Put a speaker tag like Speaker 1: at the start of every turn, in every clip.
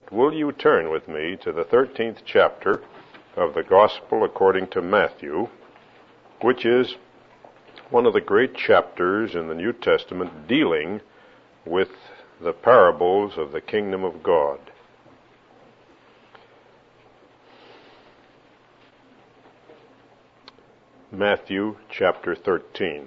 Speaker 1: will you turn with me to the 13th chapter of the Gospel according to Matthew, which is one of the great chapters in the New Testament dealing with the parables of the kingdom of God. Matthew chapter 13.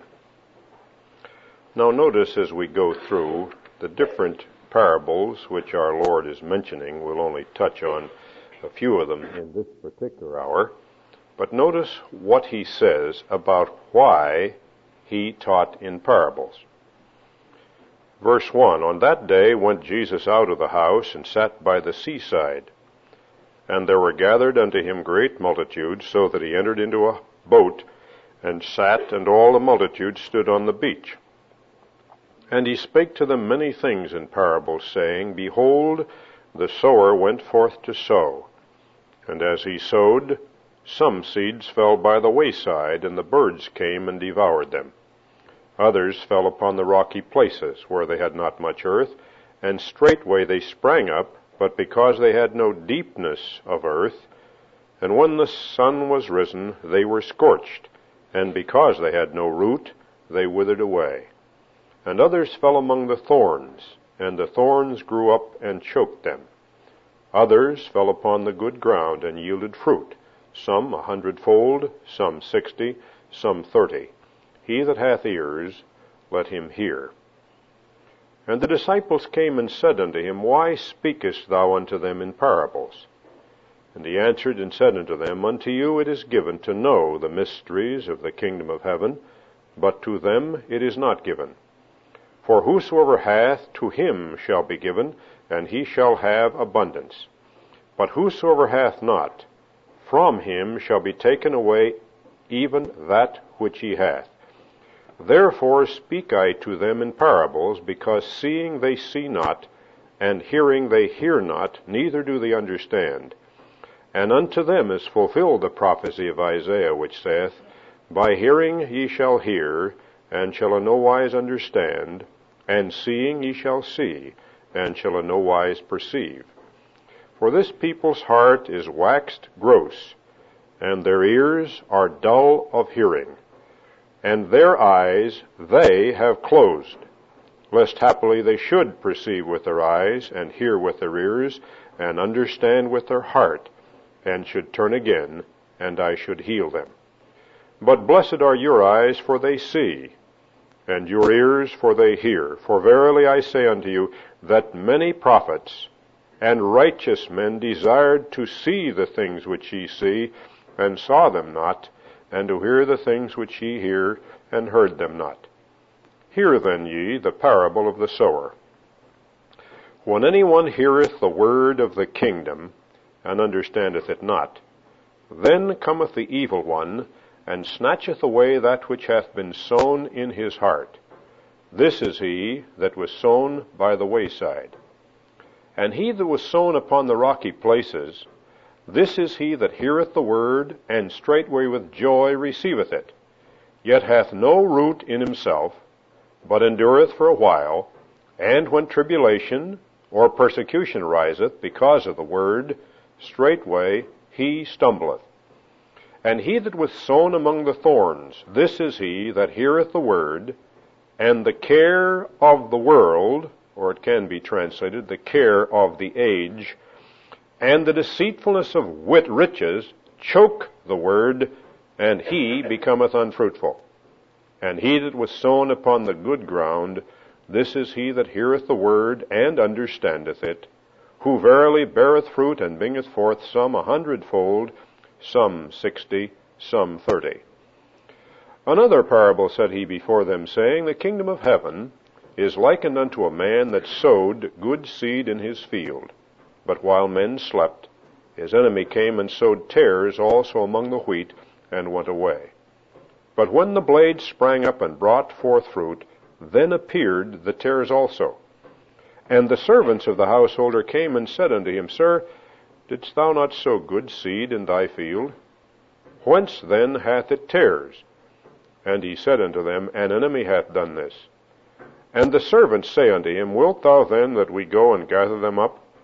Speaker 1: Now notice as we go through the different parables which our Lord is mentioning. We'll only touch on a few of them in this particular hour. But notice what he says about why he taught in parables. Verse 1, On that day went Jesus out of the house and sat by the seaside. And there were gathered unto him great multitudes, so that he entered into a boat and sat, and all the multitude stood on the beach. And he spake to them many things in parables, saying, Behold, the sower went forth to sow. And as he sowed, some seeds fell by the wayside, and the birds came and devoured them. Others fell upon the rocky places, where they had not much earth, and straightway they sprang up, but because they had no deepness of earth, and when the sun was risen, they were scorched, and because they had no root, they withered away. And others fell among the thorns, and the thorns grew up and choked them. Others fell upon the good ground and yielded fruit, some 100-fold, some 60, some 30. He that hath ears, let him hear. And the disciples came and said unto him, Why speakest thou unto them in parables? And he answered and said unto them, Unto you it is given to know the mysteries of the kingdom of heaven, but to them it is not given. For whosoever hath, to him shall be given, and he shall have abundance. But whosoever hath not, from him shall be taken away even that which he hath. Therefore speak I to them in parables, because seeing they see not, and hearing they hear not, neither do they understand. And unto them is fulfilled the prophecy of Isaiah, which saith, By hearing ye shall hear, and shall in no wise understand, and seeing ye shall see, and shall in no wise perceive. For this people's heart is waxed gross, and their ears are dull of hearing, and their eyes they have closed, lest haply they should perceive with their eyes, and hear with their ears, and understand with their heart, and should turn again, and I should heal them. But blessed are your eyes, for they see, and your ears, for they hear. For verily I say unto you, that many prophets and righteous men desired to see the things which ye see, and saw them not, and to hear the things which ye hear, and heard them not. Hear then ye the parable of the sower. When any one heareth the word of the kingdom, and understandeth it not, then cometh the evil one, and snatcheth away that which hath been sown in his heart. This is he that was sown by the wayside. And he that was sown upon the rocky places, this is he that heareth the word, and straightway with joy receiveth it, yet hath no root in himself, but endureth for a while. And when tribulation or persecution riseth because of the word, straightway he stumbleth. And he that was sown among the thorns, this is he that heareth the word, and the care of the world, or it can be translated, the care of the age, and the deceitfulness of riches choke the word, and he becometh unfruitful. And he that was sown upon the good ground, this is he that heareth the word, and understandeth it, who verily beareth fruit, and bringeth forth some 100-fold, some 60, some 30. Another parable said he before them, saying, The kingdom of heaven is likened unto a man that sowed good seed in his field. But while men slept, his enemy came and sowed tares also among the wheat, and went away. But when the blades sprang up and brought forth fruit, then appeared the tares also. And the servants of the householder came and said unto him, Sir, didst thou not sow good seed in thy field? Whence then hath it tares? And he said unto them, An enemy hath done this. And the servants say unto him, Wilt thou then that we go and gather them up?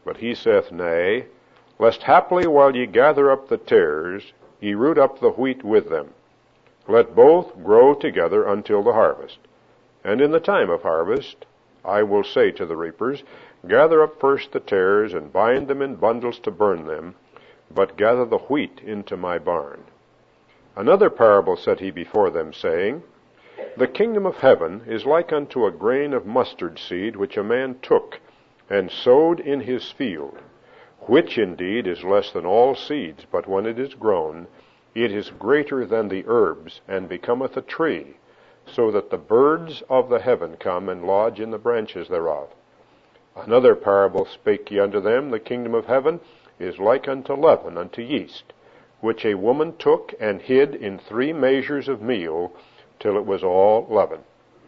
Speaker 1: But he saith, Nay, lest haply while ye gather up the tares, ye root up the wheat with them. Let both grow together until the harvest. And in the time of harvest I will say to the reapers, Gather up first the tares, and bind them in bundles to burn them, but gather the wheat into my barn. Another parable said he before them, saying, The kingdom of heaven is like unto a grain of mustard seed, which a man took, and sowed in his field, which indeed is less than all seeds, but when it is grown, it is greater than the herbs, and becometh a tree, so that the birds of the heaven come and lodge in the branches thereof. Another parable spake he unto them, The kingdom of heaven is like unto leaven, unto yeast, which a woman took and hid in 3 measures of meal, till it was all leavened.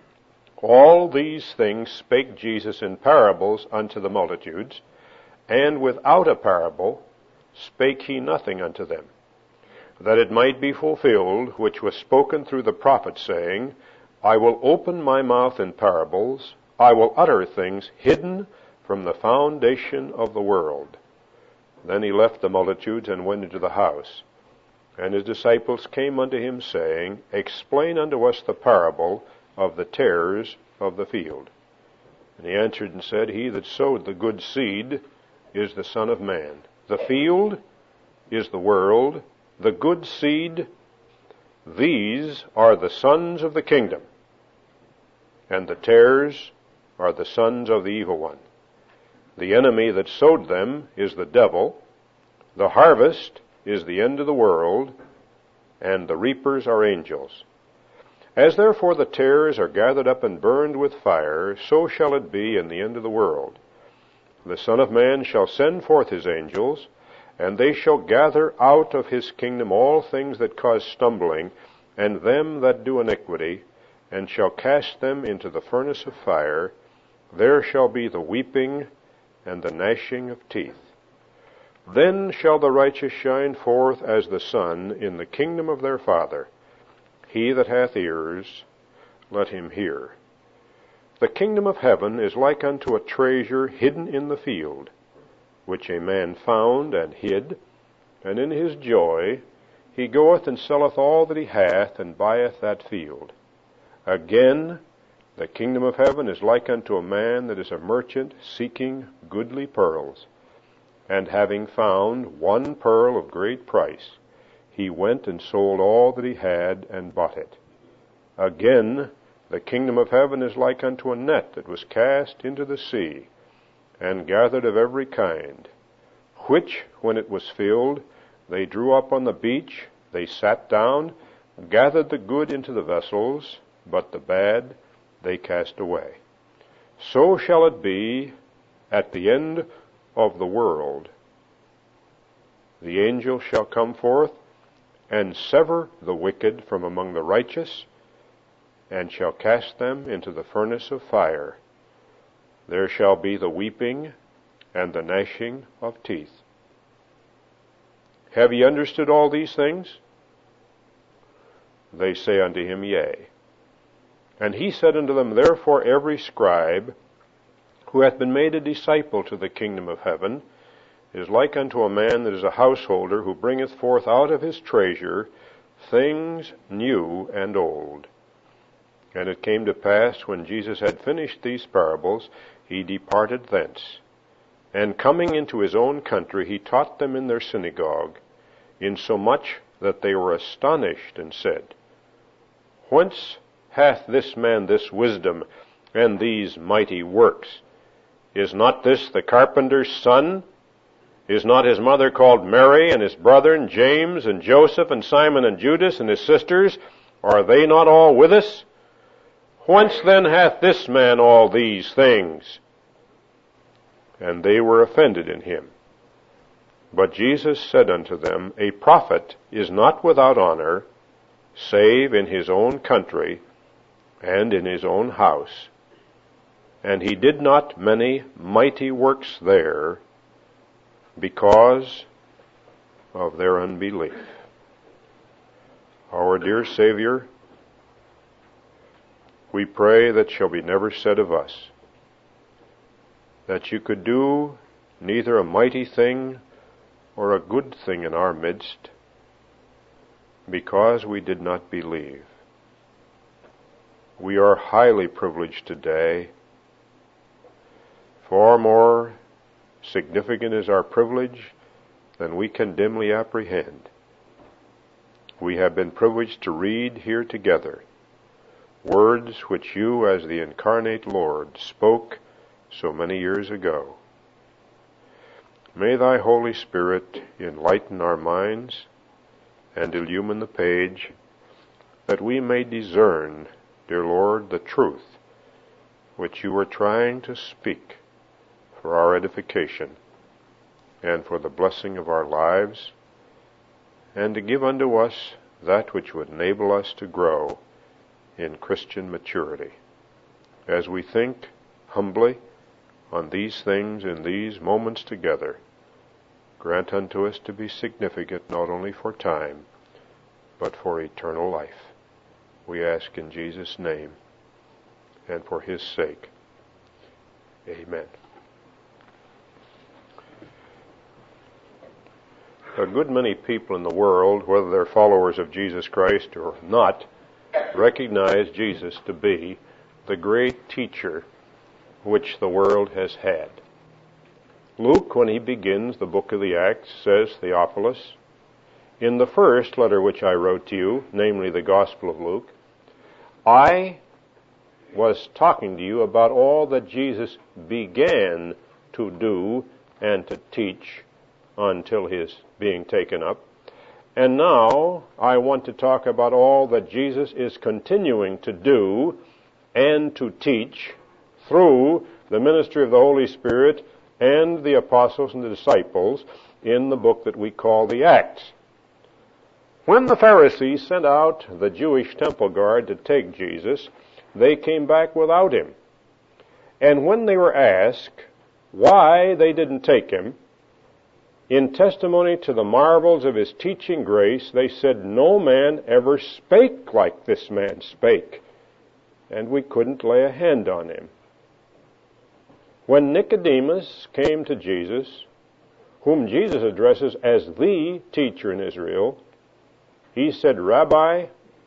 Speaker 1: All these things spake Jesus in parables unto the multitudes, and without a parable spake he nothing unto them, that it might be fulfilled, which was spoken through the prophet, saying, I will open my mouth in parables, I will utter things hidden from the foundation of the world. Then he left the multitudes and went into the house. And his disciples came unto him, saying, Explain unto us the parable of the tares of the field. And he answered and said, He that sowed the good seed is the Son of Man. The field is the world. The good seed, these are the sons of the kingdom. And the tares are the sons of the evil one. The enemy that sowed them is the devil. The harvest is the end of the world, and the reapers are angels. As therefore the tares are gathered up and burned with fire, so shall it be in the end of the world. The Son of Man shall send forth his angels, and they shall gather out of his kingdom all things that cause stumbling, and them that do iniquity, and shall cast them into the furnace of fire. There shall be the weeping and the gnashing of teeth. Then shall the righteous shine forth as the sun in the kingdom of their Father. He that hath ears, let him hear. The kingdom of heaven is like unto a treasure hidden in the field, which a man found and hid, and in his joy he goeth and selleth all that he hath, and buyeth that field. Again, the kingdom of heaven is like unto a man that is a merchant seeking goodly pearls. And having found one pearl of great price, he went and sold all that he had, and bought it. Again, the kingdom of heaven is like unto a net that was cast into the sea, and gathered of every kind, which, when it was filled, they drew up on the beach, they sat down, gathered the good into the vessels, but the bad they cast away. So shall it be at the end of the world. The angel shall come forth, and sever the wicked from among the righteous, and shall cast them into the furnace of fire. There shall be the weeping and the gnashing of teeth. Have ye understood all these things? They say unto him, Yea. And he said unto them, Therefore every scribe who hath been made a disciple to the kingdom of heaven is like unto a man that is a householder, who bringeth forth out of his treasure things new and old. And it came to pass, when Jesus had finished these parables, he departed thence. And coming into his own country, he taught them in their synagogue, insomuch that they were astonished, and said, Whence hath this man this wisdom, and these mighty works? Is not this the carpenter's son? Is not his mother called Mary, and his brethren James, and Joseph, and Simon, and Judas, and his sisters? Are they not all with us? Whence then hath this man all these things? And they were offended in him. But Jesus said unto them, A prophet is not without honor, save in his own country, and in his own house. And he did not many mighty works there, because of their unbelief. Our dear Savior, we pray that shall be never said of us, that you could do neither a mighty thing or a good thing in our midst, because we did not believe. We are highly privileged today. Far more significant is our privilege than we can dimly apprehend. We have been privileged to read here together words which you, as the incarnate Lord, spoke so many years ago. May thy Holy Spirit enlighten our minds and illumine the page, that we may discern, dear Lord, the truth which you are trying to speak for our edification and for the blessing of our lives, and to give unto us that which would enable us to grow in Christian maturity. As we think humbly on these things in these moments together, grant unto us to be significant not only for time, but for eternal life. We ask in Jesus' name and for his sake. Amen. A good many people in the world, whether they're followers of Jesus Christ or not, recognize Jesus to be the great teacher which the world has had. Luke, when he begins the book of the Acts, says, Theophilus, in the first letter which I wrote to you, namely the Gospel of Luke, I was talking to you about all that Jesus began to do and to teach until his being taken up. And now I want to talk about all that Jesus is continuing to do and to teach through the ministry of the Holy Spirit and the apostles and the disciples in the book that we call the Acts. When the Pharisees sent out the Jewish temple guard to take Jesus, they came back without him. And when they were asked why they didn't take him, in testimony to the marvels of his teaching grace, they said, no man ever spake like this man spake, and we couldn't lay a hand on him. When Nicodemus came to Jesus, whom Jesus addresses as the teacher in Israel, he said, Rabbi,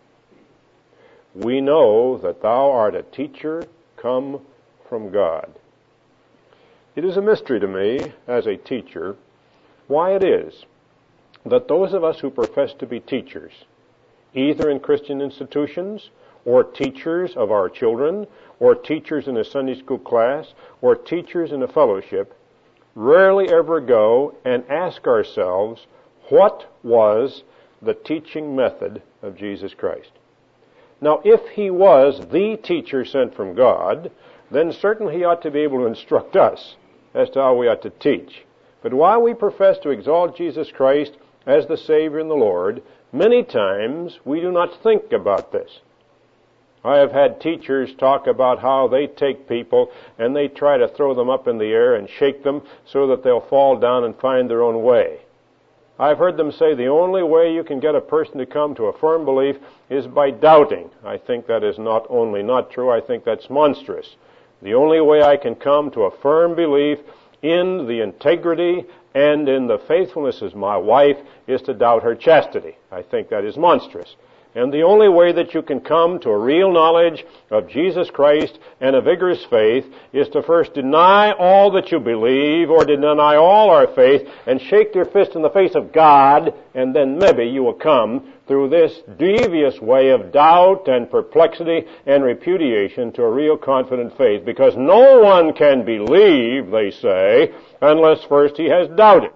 Speaker 1: we know that thou art a teacher come from God. It is a mystery to me, as a teacher, why it is that those of us who profess to be teachers, either in Christian institutions, or teachers of our children, or teachers in a Sunday school class, or teachers in a fellowship, rarely ever go and ask ourselves, what was the teaching method of Jesus Christ? Now, if he was the teacher sent from God, then certainly he ought to be able to instruct us as to how we ought to teach. But while we profess to exalt Jesus Christ as the Savior and the Lord, many times we do not think about this. I have had teachers talk about how they take people and they try to throw them up in the air and shake them so that they'll fall down and find their own way. I've heard them say the only way you can get a person to come to a firm belief is by doubting. I think that is not only not true, I think that's monstrous. The only way I can come to a firm belief in the integrity and in the faithfulness of my wife is to doubt her chastity. I think that is monstrous. And the only way that you can come to a real knowledge of Jesus Christ and a vigorous faith is to first deny all that you believe or deny all our faith and shake your fist in the face of God, and then maybe you will come through this devious way of doubt and perplexity and repudiation to a real confident faith, because no one can believe, they say, unless first he has doubted.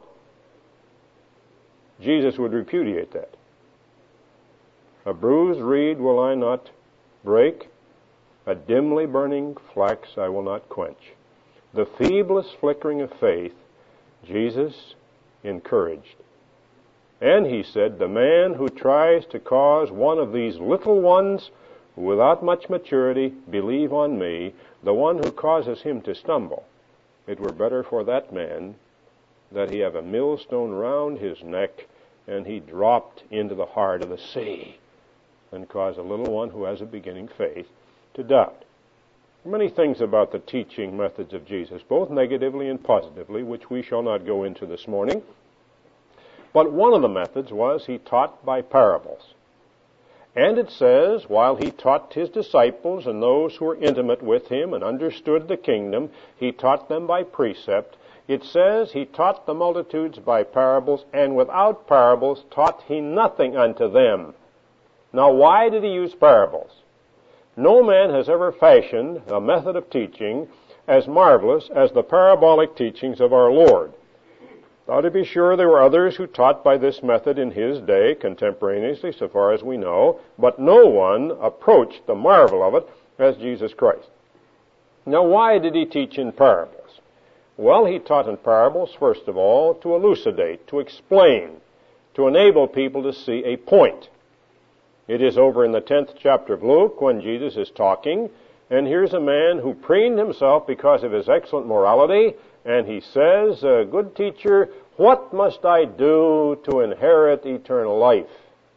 Speaker 1: Jesus would repudiate that. A bruised reed will I not break, a dimly burning flax I will not quench. The feeblest flickering of faith, Jesus encouraged. And he said, the man who tries to cause one of these little ones without much maturity believe on me, the one who causes him to stumble, it were better for that man that he have a millstone round his neck and he dropped into the heart of the sea, and cause a little one who has a beginning faith to doubt. many things about the teaching methods of Jesus, both negatively and positively, which we shall not go into this morning. But one of the methods was he taught by parables. And it says, while he taught his disciples and those who were intimate with him and understood the kingdom, he taught them by precept. It says he taught the multitudes by parables, and without parables taught he nothing unto them. Now, why did he use parables? No man has ever fashioned a method of teaching as marvelous as the parabolic teachings of our Lord. Now, to be sure, there were others who taught by this method in his day, contemporaneously, so far as we know, but no one approached the marvel of it as Jesus Christ. Now, why did he teach in parables? Well, he taught in parables, first of all, to elucidate, to explain, to enable people to see a point. It is over in the 10th chapter of Luke when Jesus is talking, and here's a man who preened himself because of his excellent morality, and he says, "Good teacher, what must I do to inherit eternal life?"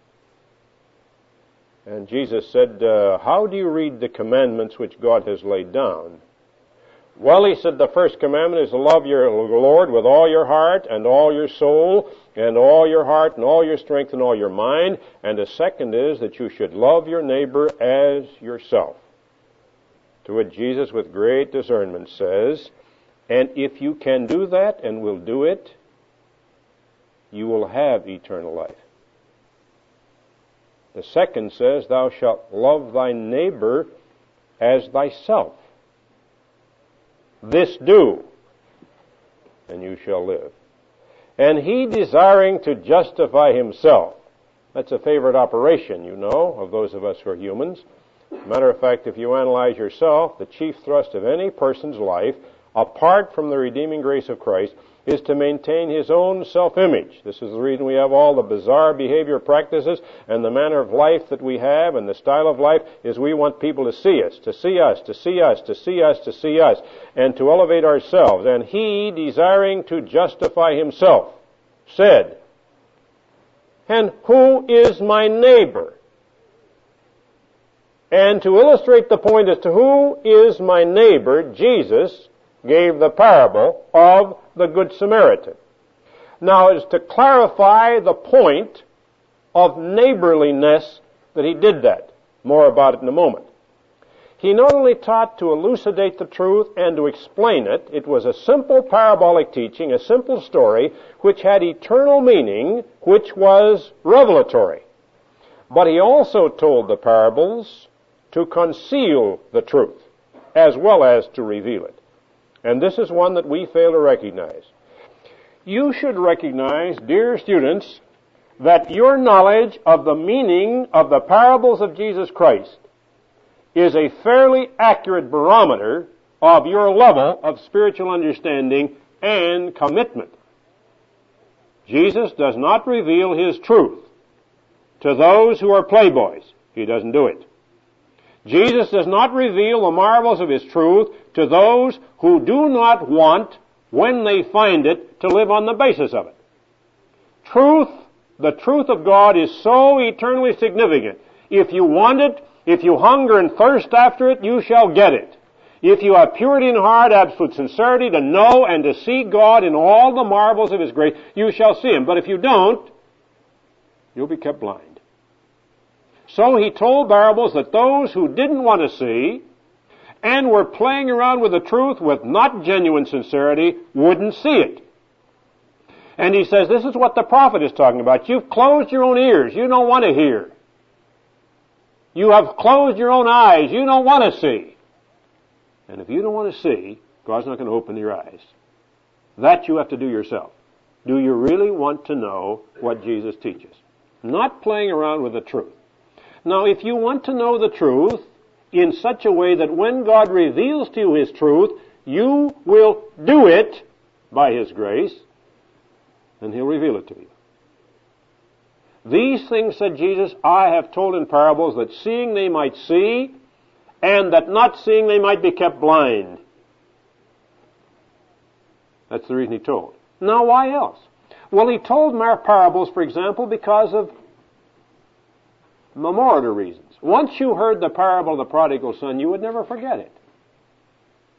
Speaker 1: And Jesus said, "How do you read the commandments which God has laid down?" Well, he said, the first commandment is to love your Lord with all your heart and all your soul and all your heart and all your strength and all your mind. And the second is that you should love your neighbor as yourself. To which Jesus, with great discernment, says, and if you can do that and will do it, you will have eternal life. The second says, thou shalt love thy neighbor as thyself. This do, and you shall live. And he desiring to justify himself. That's a favorite operation, you know, of those of us who are humans. Matter of fact, if you analyze yourself, the chief thrust of any person's life, apart from the redeeming grace of Christ, is to maintain his own self-image. This is the reason we have all the bizarre behavior practices and the manner of life that we have and the style of life is we want people to see us, to see us, to see us, to see us, to see us, and to elevate ourselves. And he, desiring to justify himself, said, and who is my neighbor? And to illustrate the point as to who is my neighbor, Jesus gave the parable of the Good Samaritan. Now, it is to clarify the point of neighborliness that he did that. More about it in a moment. He not only taught to elucidate the truth and to explain it, it was a simple parabolic teaching, a simple story, which had eternal meaning, which was revelatory. But he also told the parables to conceal the truth, as well as to reveal it. And this is one that we fail to recognize. You should recognize, dear students, that your knowledge of the meaning of the parables of Jesus Christ is a fairly accurate barometer of your level of spiritual understanding and commitment. Jesus does not reveal his truth to those who are playboys. He doesn't do it. Jesus does not reveal the marvels of his truth to those who do not want, when they find it, to live on the basis of it. Truth, the truth of God is so eternally significant. If you want it, if you hunger and thirst after it, you shall get it. If you have purity in heart, absolute sincerity to know and to see God in all the marvels of his grace, you shall see him. But if you don't, you'll be kept blind. So he told parables that those who didn't want to see and were playing around with the truth with not genuine sincerity wouldn't see it. And he says, this is what the prophet is talking about. You've closed your own ears. You don't want to hear. You have closed your own eyes. You don't want to see. And if you don't want to see, God's not going to open your eyes. That you have to do yourself. Do you really want to know what Jesus teaches? Not playing around with the truth. Now, if you want to know the truth in such a way that when God reveals to you his truth, you will do it by his grace, then he'll reveal it to you. These things, said Jesus, I have told in parables, that seeing they might see, and that not seeing they might be kept blind. That's the reason he told. Now, why else? Well, he told parables, for example, because of memorable reasons. Once you heard the parable of the prodigal son, you would never forget it.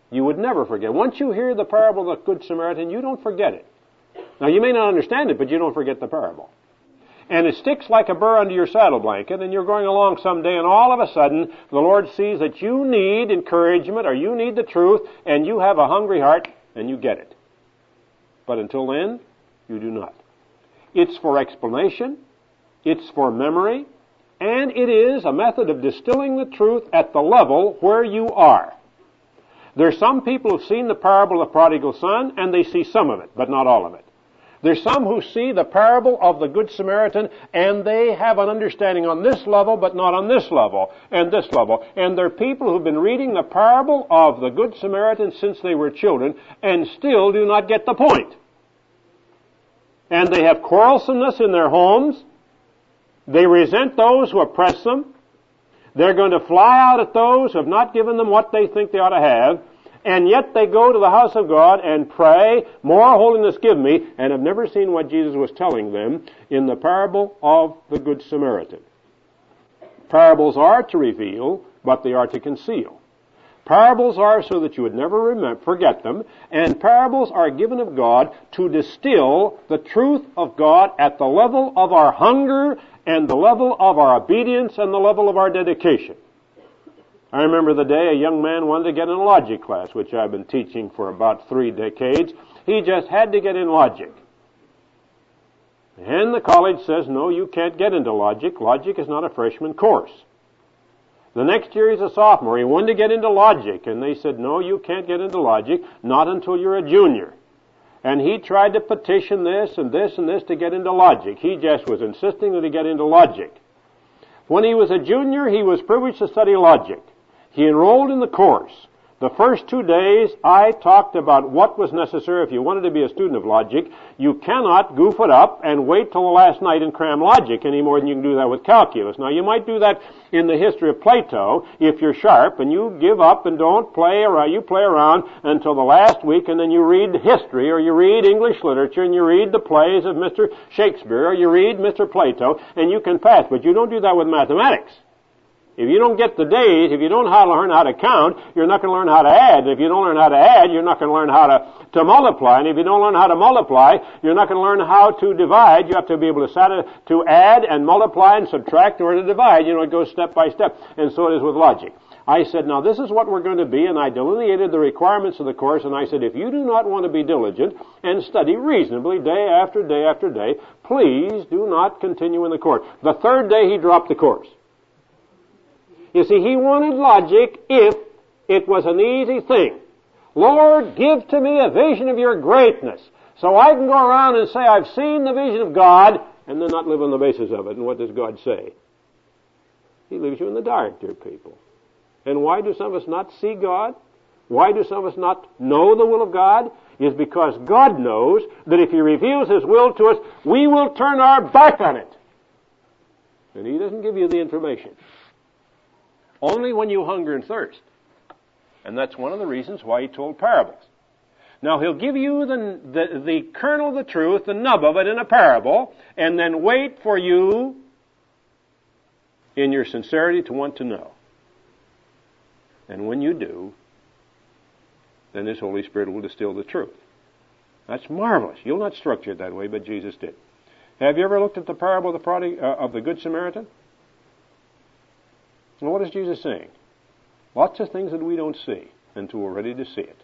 Speaker 2: You would never forget. Once you hear the parable of the Good Samaritan, you don't forget it. Now, you may not understand it, but you don't forget the parable. And it sticks like a burr under your saddle blanket, and you're going along someday, and all of a sudden, the Lord sees that you need encouragement, or you need the truth, and you have a hungry heart, and you get it. But until then, you do not. It's for explanation, it's for memory, and it is a method of distilling the truth at the level where you are. There's some people who've seen the parable of the prodigal son, and they see some of it, but not all of it. There's some who see the parable of the Good Samaritan, and they have an understanding on this level, but not on this level, and this level. And there are people who've been reading the parable of the Good Samaritan since they were children, and still do not get the point. And they have quarrelsomeness in their homes. They resent those who oppress them. They're going to fly out at those who have not given them what they think they ought to have. And yet they go to the house of God and pray, more holiness give me, and have never seen what Jesus was telling them in the parable of the Good Samaritan. Parables are to reveal, but they are to conceal. Parables are so that you would never forget them, and parables are given of God to distill the truth of God at the level of our hunger and the level of our obedience and the level of our dedication. I remember the day a young man wanted to get in a logic class, which I've been teaching for about 3 decades. He just had to get in logic. And the college says, no, you can't get into logic. Logic is not a freshman course. The next year he's a sophomore. He wanted to get into logic, and they said, no, you can't get into logic, not until you're a junior. And he tried to petition this and this and this to get into logic. He just was insisting that he get into logic. When he was a junior, he was privileged to study logic. He enrolled in the course. The first 2 days, I talked about what was necessary if you wanted to be a student of logic. You cannot goof it up and wait till the last night and cram logic any more than you can do that with calculus. Now, you might do that in the history of Plato if you're sharp and you give up and don't play around. You play around until the last week, and then you read history, or you read English literature, and you read the plays of Mr. Shakespeare, or you read Mr. Plato, and you can pass. But you don't do that with mathematics. If you don't get the days, if you don't learn how to count, you're not going to learn how to add. If you don't learn how to add, you're not going to learn how to multiply. And if you don't learn how to multiply, you're not going to learn how to divide. You have to be able to add and multiply and subtract in order to divide. You know, it goes step by step. And so it is with logic. I said, now this is what we're going to be, and I delineated the requirements of the course, and I said, if you do not want to be diligent and study reasonably day after day after day, please do not continue in the course. The 3rd day he dropped the course. You see, he wanted logic if it was an easy thing. Lord, give to me a vision of your greatness, so I can go around and say I've seen the vision of God, and then not live on the basis of it. And what does God say? He leaves you in the dark, dear people. And why do some of us not see God? Why do some of us not know the will of God? Is because God knows that if He reveals His will to us, we will turn our back on it. And He doesn't give you the information. Only when you hunger and thirst. And that's one of the reasons why He told parables. Now, He'll give you the kernel of the truth, the nub of it in a parable, and then wait for you in your sincerity to want to know. And when you do, then His Holy Spirit will distill the truth. That's marvelous. You'll not structure it that way, but Jesus did. Have you ever looked at the parable of the Good Samaritan? And what is Jesus saying? Lots of things that we don't see until we're ready to see it.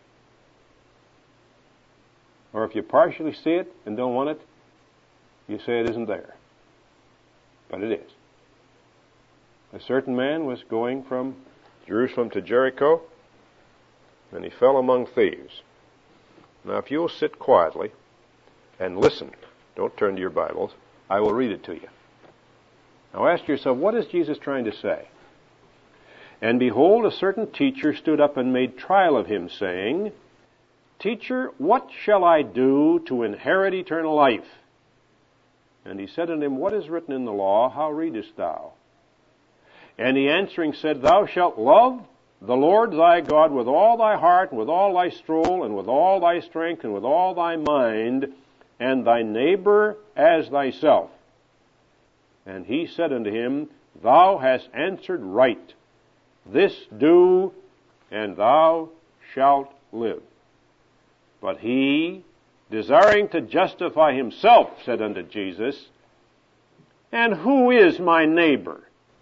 Speaker 2: Or if you partially see it and don't want it, you say it isn't there. But it is. A certain man was going from Jerusalem to Jericho, and he fell among thieves. Now, if you'll sit quietly and listen, don't turn to your Bibles, I will read it to you. Now ask yourself, what is Jesus trying to say? And behold, a certain teacher stood up and made trial of him, saying, Teacher, what shall I do to inherit eternal life? And he said unto him, What is written in the law? How readest thou? And he answering said, Thou shalt love the Lord thy God with all thy heart, and with all thy soul, and with all thy strength, and with all thy mind, and thy neighbor as thyself. And he said unto him, Thou hast answered right. This do, and thou shalt live. But he, desiring to justify himself, said unto Jesus, And who is my neighbor?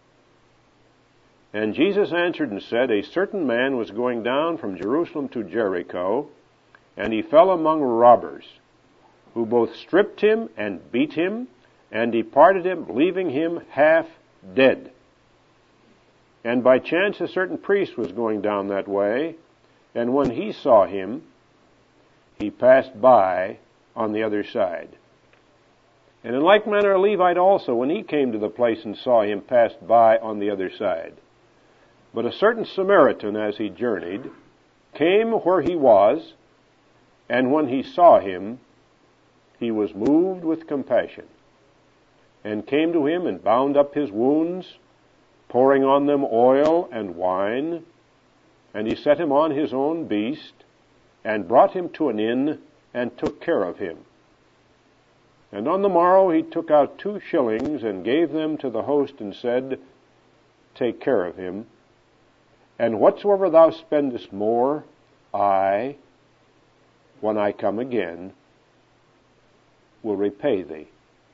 Speaker 2: And Jesus answered and said, A certain man was going down from Jerusalem to Jericho, and he fell among robbers, who both stripped him and beat him, and departed him, leaving him half dead. And by chance a certain priest was going down that way, and when he saw him, he passed by on the other side. And in like manner a Levite also, when he came to the place and saw him, passed by on the other side. But a certain Samaritan, as he journeyed, came where he was, and when he saw him, he was moved with compassion, and came to him and bound up his wounds, pouring on them oil and wine, and he set him on his own beast, and brought him to an inn, and took care of him. And on the morrow he took out 2 shillings, and gave them to the host, and said, Take care of him, and whatsoever thou spendest more, I, when I come again, will repay thee.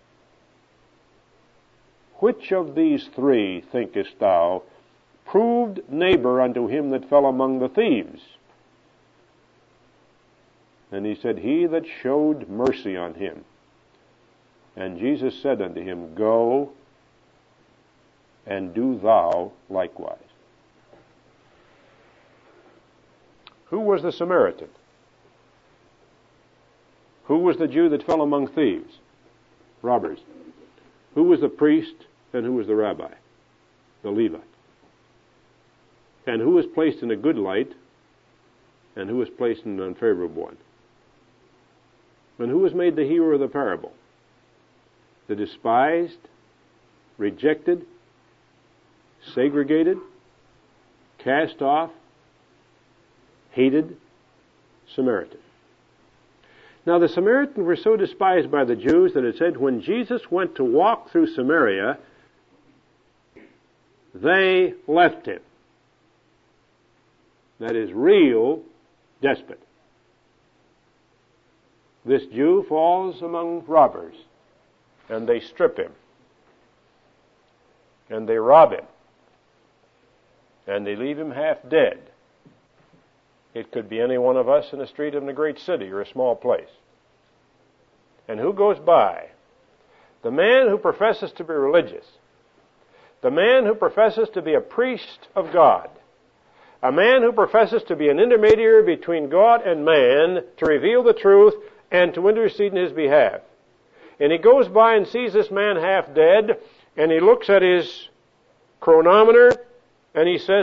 Speaker 2: Which of these 3, thinkest thou, proved neighbor unto him that fell among the thieves? And he said, He that showed mercy on him. And Jesus said unto him, Go, and do thou likewise. Who was the Samaritan? Who was the Jew that fell among thieves? Robbers. Who was the priest and who was the rabbi? The Levite. And who was placed in a good light and who was placed in an unfavorable one? And who was made the hero of the parable? The despised, rejected, segregated, cast off, hated Samaritan. Now the Samaritans were so despised by the Jews that it said when Jesus went to walk through Samaria, they left him. That is real despot. This Jew falls among robbers, and they strip him, and they rob him, and they leave him half dead. It could be any one of us in a street in a great city or a small place. And who goes by? The man who professes to be religious. The man who professes to be a priest of God. A man who professes to be an intermediary between God and man to reveal the truth and to intercede in his behalf. And he goes by and sees this man half dead, and he looks at his chronometer, and he says,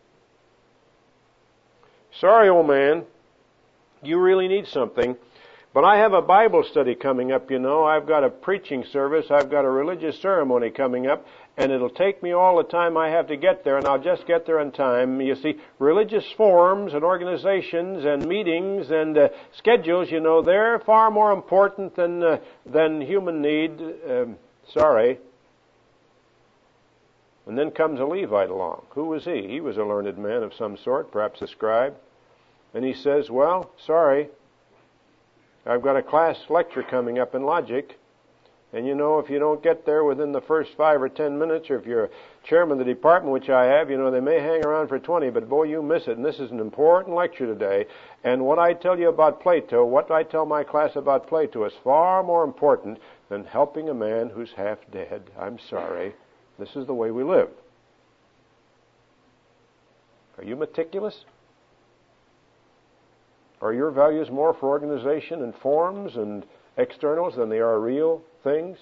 Speaker 2: Sorry, old man, you really need something, but I have a Bible study coming up, you know. I've got a preaching service, I've got a religious ceremony coming up, and it'll take me all the time I have to get there, and I'll just get there in time. You see, religious forms and organizations and meetings and schedules, you know, they're far more important than human need. Sorry. And then comes a Levite along. Who was he? He was a learned man of some sort, perhaps a scribe. And he says, Well, sorry, I've got a class lecture coming up in logic, and you know, if you don't get there within the first 5 or 10 minutes, or if you're chairman of the department, which I have, you know, they may hang around for 20, but boy, you miss it, and this is an important lecture today, and what I tell you about Plato, what I tell my class about Plato is far more important than helping a man who's half dead. I'm sorry. This is the way we live. Are you meticulous? Are your values more for organization and forms and externals than they are real things?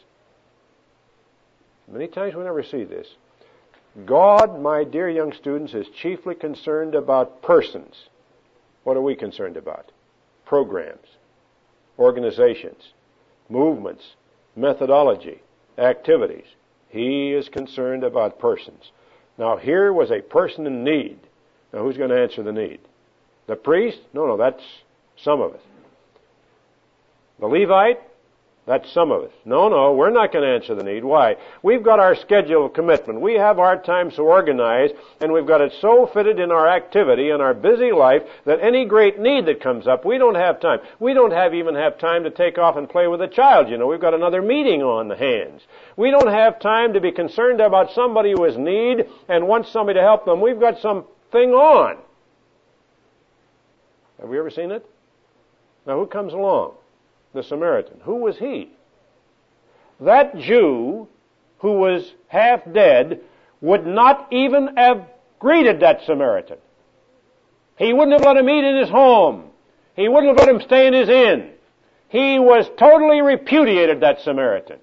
Speaker 2: Many times we never see this. God, my dear young students, is chiefly concerned about persons. What are we concerned about? Programs, organizations, movements, methodology, activities. He is concerned about persons. Now here was a person in need. Now who's going to answer the need? The priest? No, that's some of it. The Levite? That's some of us. No, we're not going to answer the need. Why? We've got our schedule of commitment. We have our time so organized, and we've got it so fitted in our activity and our busy life that any great need that comes up, we don't have time. We don't even have time to take off and play with a child. We've got another meeting on the hands. We don't have time to be concerned about somebody who has need and wants somebody to help them. We've got something on. Have we ever seen it? Now, who comes along? The Samaritan. Who was he? That Jew who was half dead would not even have greeted that Samaritan. He wouldn't have let him eat in his home. He wouldn't have let him stay in his inn. He was totally repudiated, that Samaritan.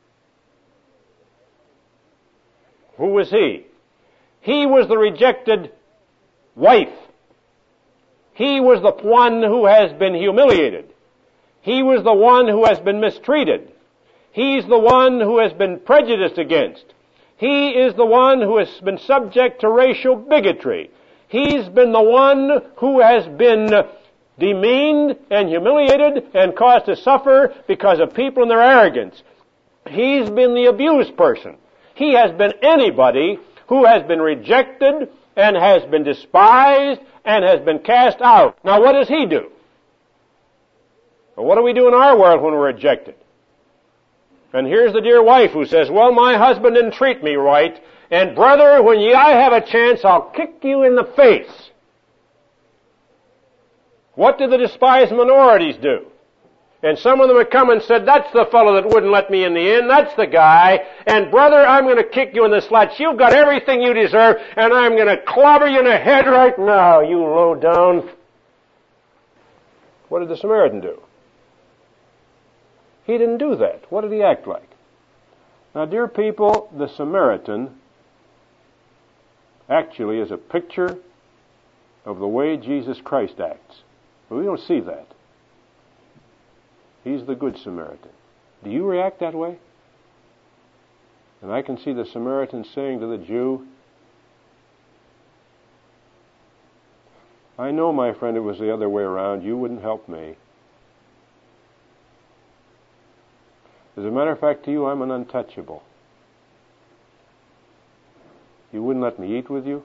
Speaker 2: Who was he? He was the rejected wife. He was the one who has been humiliated. He was the one who has been mistreated. He's the one who has been prejudiced against. He is the one who has been subject to racial bigotry. He's been the one who has been demeaned and humiliated and caused to suffer because of people and their arrogance. He's been the abused person. He has been anybody who has been rejected and has been despised and has been cast out. Now, what does he do? Well, what do we do in our world when we're rejected? And here's the dear wife who says, well, my husband didn't treat me right, and brother, when I have a chance, I'll kick you in the face. What did the despised minorities do? And some of them had come and said, that's the fellow that wouldn't let me in the inn, that's the guy, and brother, I'm going to kick you in the slats. You've got everything you deserve, and I'm going to clobber you in the head right now, you low down. What did the Samaritan do? He didn't do that. What did he act like? Now, dear people, the Samaritan actually is a picture of the way Jesus Christ acts. But we don't see that. He's the Good Samaritan. Do you react that way? And I can see the Samaritan saying to the Jew, I know, my friend, it was the other way around. You wouldn't help me. As a matter of fact, to you, I'm an untouchable. You wouldn't let me eat with you.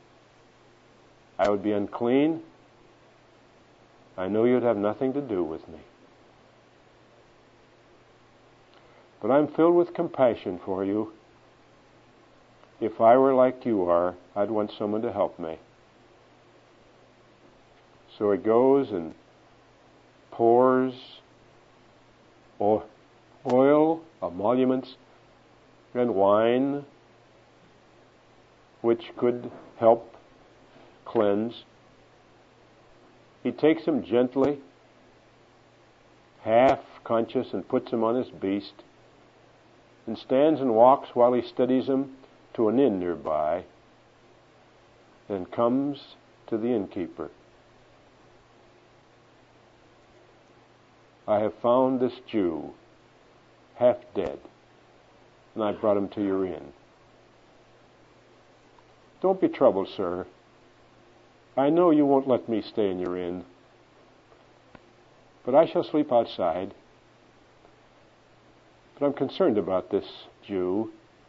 Speaker 2: I would be unclean. I know you'd have nothing to do with me. But I'm filled with compassion for you. If I were like you are, I'd want someone to help me. So it goes and pours oil, emoluments, and wine, which could help cleanse. He takes him gently, half conscious, and puts him on his beast, and stands and walks while he steadies him to an inn nearby, and comes to the innkeeper. I have found this Jew half dead, and I brought him to your inn. Don't be troubled, sir. I know you won't let me stay in your inn, but I shall sleep outside. But I'm concerned about this Jew,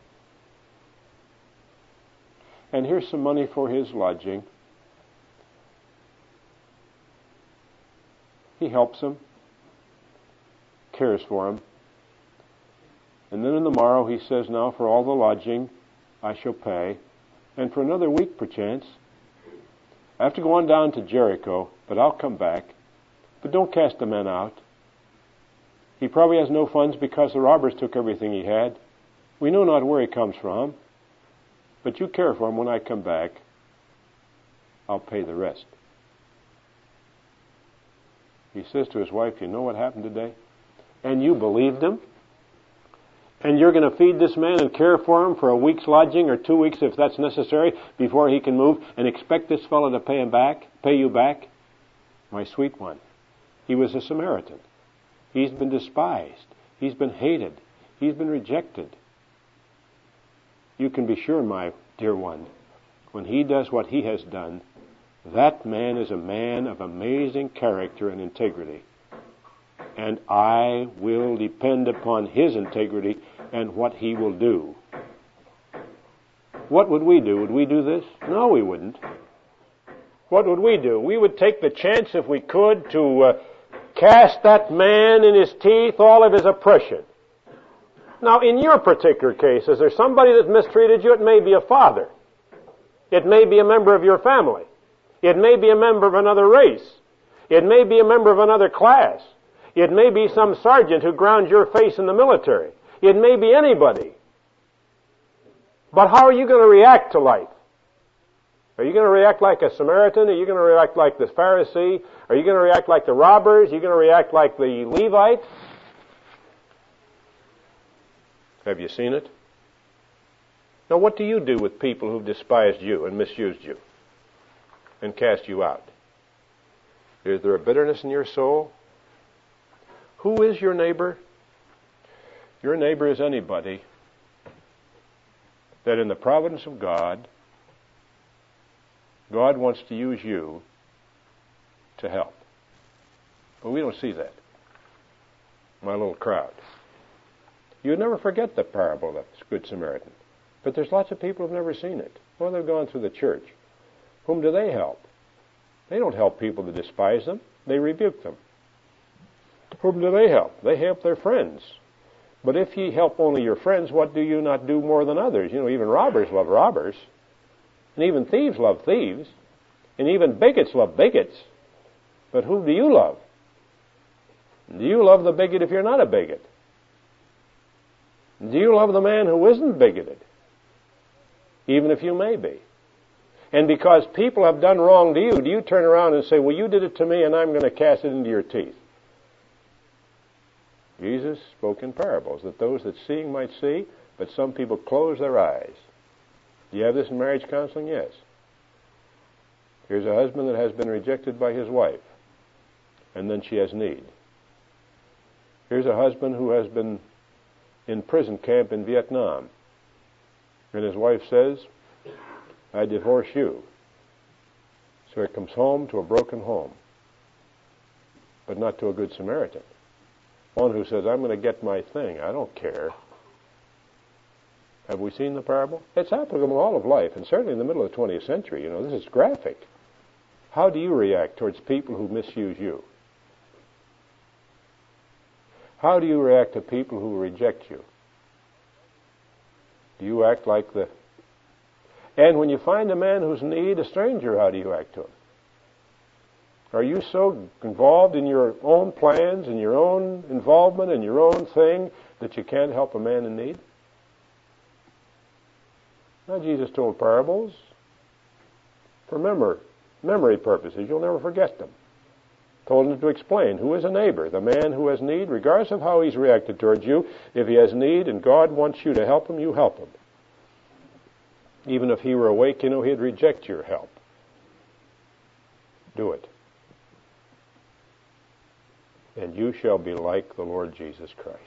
Speaker 2: and here's some money for his lodging. He helps him, cares for him, and then on the morrow he says, now for all the lodging I shall pay, and for another week perchance. I have to go on down to Jericho, but I'll come back. But don't cast the man out. He probably has no funds because the robbers took everything he had. We know not where he comes from, but you care for him. When I come back, I'll pay the rest. He says to his wife, you know what happened today? And you believed him? And you're going to feed this man and care for him for a week's lodging or 2 weeks if that's necessary before he can move, and expect this fellow to pay you back? My sweet one, he was a Samaritan. He's been despised. He's been hated. He's been rejected. You can be sure, my dear one, when he does what he has done, that man is a man of amazing character and integrity. and I will depend upon his integrity and what he will do. What would we do? Would we do this? No, we wouldn't. What would we do? We would take the chance, if we could, to cast that man in his teeth all of his oppression. Now, in your particular case, is there somebody that mistreated you? It may be a father. It may be a member of your family. It may be a member of another race. It may be a member of another class. It may be some sergeant who ground your face in the military. It may be anybody. But how are you going to react to life? Are you going to react like a Samaritan? Are you going to react like the Pharisee? Are you going to react like the robbers? Are you going to react like the Levite? Have you seen it? Now, what do you do with people who've despised you and misused you and cast you out? Is there a bitterness in your soul? Who is your neighbor? Your neighbor is anybody that in the providence of God, God wants to use you to help. But we don't see that. My little crowd. You'd never forget the parable of the Good Samaritan. But there's lots of people who've never seen it. Well, they've gone through the church. Whom do they help? They don't help people that despise them. They rebuke them. Whom do they help? They help their friends. But if ye help only your friends, what do you not do more than others? You know, even robbers love robbers. And even thieves love thieves. And even bigots love bigots. But who do you love? Do you love the bigot if you're not a bigot? Do you love the man who isn't bigoted? Even if you may be. And because people have done wrong to you, do you turn around and say, well, you did it to me and I'm going to cast it into your teeth? Jesus spoke in parables, that those that seeing might see, but some people close their eyes. Do you have this in marriage counseling? Yes. Here's a husband that has been rejected by his wife, and then she has need. Here's a husband who has been in prison camp in Vietnam, and his wife says, I divorce you. So he comes home to a broken home, but not to a good Samaritan. One who says, I'm going to get my thing. I don't care. Have we seen the parable? It's applicable all of life, and certainly in the middle of the 20th century. You know, this is graphic. How do you react towards people who misuse you? How do you react to people who reject you? Do you act like the... And when you find a man who's in need, a stranger, how do you act to him? Are you so involved in your own plans and your own involvement and your own thing that you can't help a man in need? Now, Jesus told parables for memory purposes. You'll never forget them. Told him to explain who is a neighbor, the man who has need, regardless of how he's reacted towards you. If he has need and God wants you to help him, you help him. Even if he were awake, you know, he'd reject your help. Do it. And you shall be like the Lord Jesus Christ.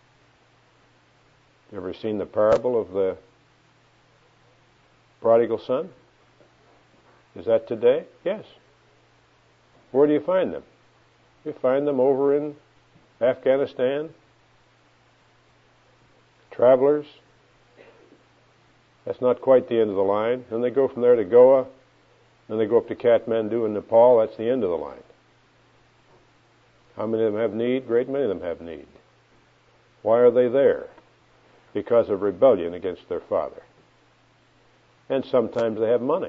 Speaker 2: You ever seen the parable of the prodigal son? Is that today? Yes. Where do you find them? You find them over in Afghanistan. Travelers. That's not quite the end of the line. Then they go from there to Goa. Then they go up to Kathmandu in Nepal. That's the end of the line. How many of them have need? Great many of them have need. Why are they there? Because of rebellion against their father. And sometimes they have money.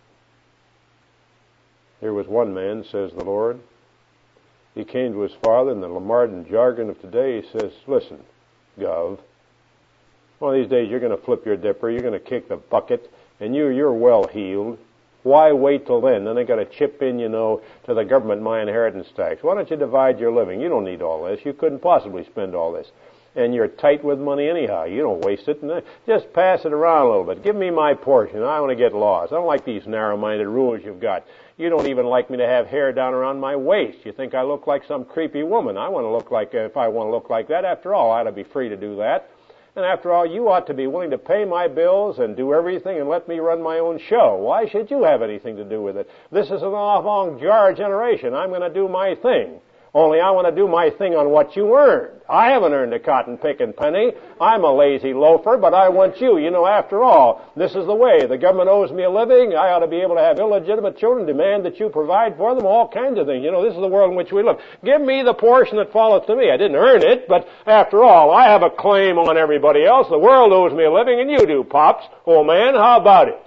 Speaker 2: There was one man, says the Lord. He came to his father in the Lamardan jargon of today. He says, listen, Gov, one of these days you're going to flip your dipper, you're going to kick the bucket, and you're well heeled. Why wait till then? Then they got to chip in, you know, to the government my inheritance tax. Why don't you divide your living? You don't need all this. You couldn't possibly spend all this. And you're tight with money anyhow. You don't waste it. And just pass it around a little bit. Give me my portion. I want to get lost. I don't like these narrow-minded rules you've got. You don't even like me to have hair down around my waist. You think I look like some creepy woman. I want to look like, if I want to look like that, after all, I ought to be free to do that. And after all, you ought to be willing to pay my bills and do everything and let me run my own show. Why should you have anything to do with it? This is an avant-garde generation. I'm going to do my thing. Only I want to do my thing on what you earned. I haven't earned a cotton-picking penny. I'm a lazy loafer, but I want you. You know, after all, this is the way. The government owes me a living. I ought to be able to have illegitimate children, demand that you provide for them, all kinds of things. You know, this is the world in which we live. Give me the portion that falleth to me. I didn't earn it, but after all, I have a claim on everybody else. The world owes me a living, and you do, Pops. Old man, how about it?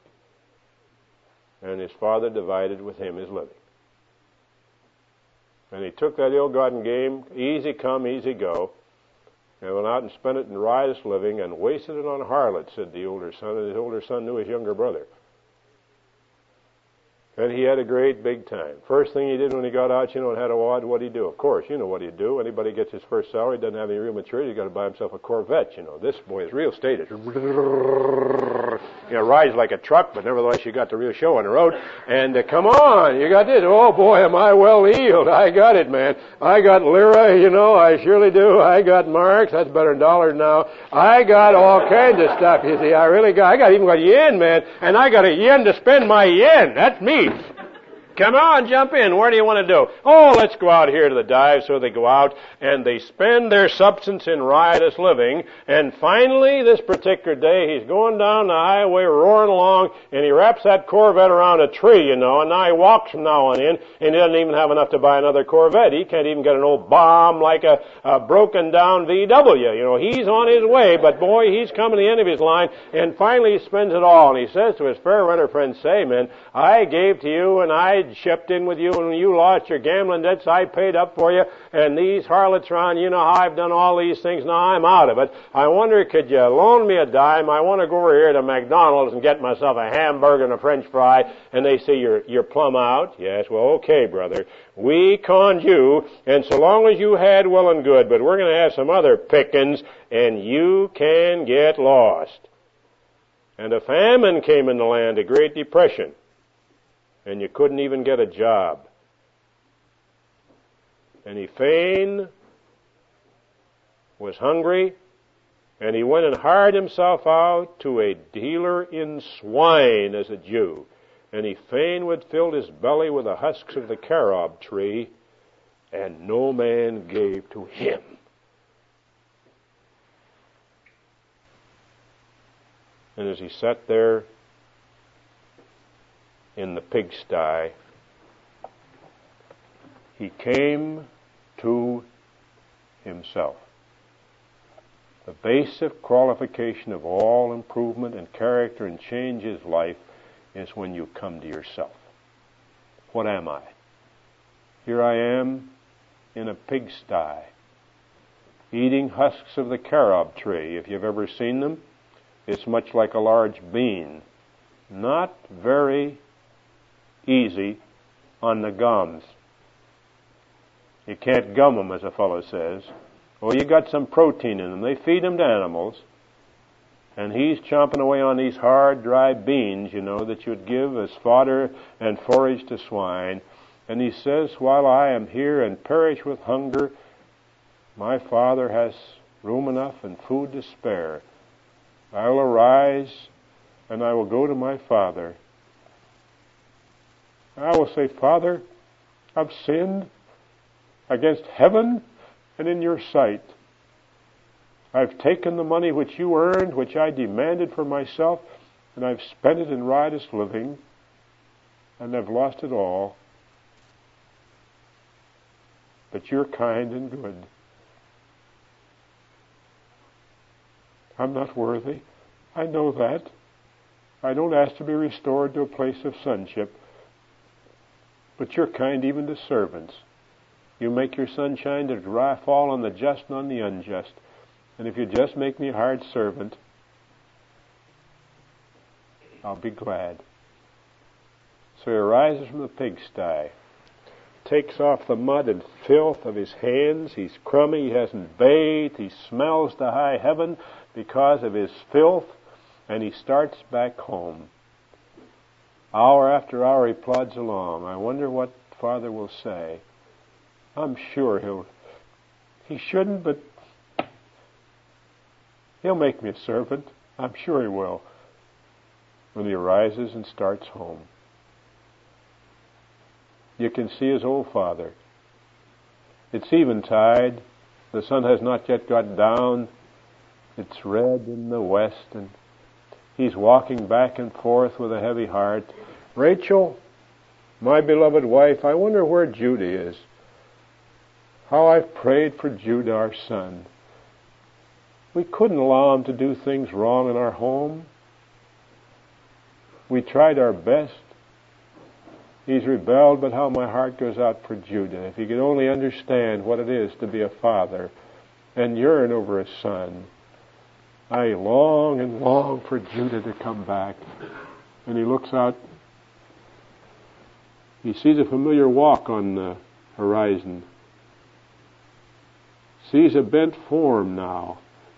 Speaker 2: And his father divided with him his living. And he took that ill-gotten game, easy come, easy go, and went out and spent it in riotous living and wasted it on harlots, said the older son, and his older son knew his younger brother. And he had a great big time. First thing he did when he got out, you know, and had a wad, what did he do? Of course, you know what he'd do. Anybody gets his first salary, doesn't have any real maturity, he's got to buy himself a Corvette, you know. This boy is real status. You know, rides like a truck, but nevertheless you got the real show on the road. And come on, you got this. Oh boy, am I well heeled. I got it, man. I got lira, you know, I surely do. I got marks, that's better than dollars now. I got all kinds of stuff, you see. I even got yen, man. And I got a yen to spend my yen. That's me. Come on, jump in. Where do you want to do? Oh, let's go out here to the dive. So they go out and they spend their substance in riotous living. And finally, this particular day, he's going down the highway, roaring along, and he wraps that Corvette around a tree, you know, and now he walks from now on in, and he doesn't even have enough to buy another Corvette. He can't even get an old bomb like a broken down VW. You know, he's on his way, but boy, he's coming to the end of his line, and finally he spends it all. And he says to his fair renter friend, say, man, I gave to you, and I shipped in with you, and when you lost your gambling debts, I paid up for you, and these harlots around, you know how I've done all these things, now I'm out of it. I wonder, could you loan me a dime? I want to go over here to McDonald's and get myself a hamburger and a French fry. And they say, you're plumb out? Yes, well, okay, brother. We conned you, and so long as you had, well and good, but we're going to have some other pickings, and you can get lost. And a famine came in the land, a Great Depression, and you couldn't even get a job. And he fain was hungry, and he went and hired himself out to a dealer in swine as a Jew. And he fain would fill his belly with the husks of the carob tree, and no man gave to him. And as he sat there in the pigsty, he came to himself. The basic qualification of all improvement and character and change his life is when you come to yourself. What am I? Here I am in a pigsty, eating husks of the carob tree. If you've ever seen them, it's much like a large bean. Not very easy on the gums. You can't gum them, as a fellow says. Oh, you got some protein in them. They feed them to animals. And he's chomping away on these hard, dry beans, you know, that you'd give as fodder and forage to swine. And he says, while I am here and perish with hunger, my Father has room enough and food to spare. I will arise and I will go to my Father. I will say, Father, I've sinned against heaven and in your sight. I've taken the money which you earned, which I demanded for myself, and I've spent it in riotous living, and I've lost it all. But you're kind and good. I'm not worthy. I know that. I don't ask to be restored to a place of sonship. But you're kind even to servants. You make your sunshine to fall on the just and on the unjust. And if you just make me a hard servant, I'll be glad. So he arises from the pigsty, takes off the mud and filth of his hands. He's crummy, he hasn't bathed, he smells to high heaven because of his filth, and he starts back home. Hour after hour he plods along. I wonder what Father will say. I'm sure he shouldn't, but he'll make me a servant. I'm sure he will. When he arises and starts home. You can see his old father. It's eventide. The sun has not yet got down. It's red in the west, and he's walking back and forth with a heavy heart. Rachel, my beloved wife, I wonder where Judah is. How I've prayed for Judah, our son. We couldn't allow him to do things wrong in our home. We tried our best. He's rebelled, but how my heart goes out for Judah. If he could only understand what it is to be a father and yearn over a son. I long and long for Judah to come back. And he looks out. He sees a familiar walk on the horizon. Sees a bent form now.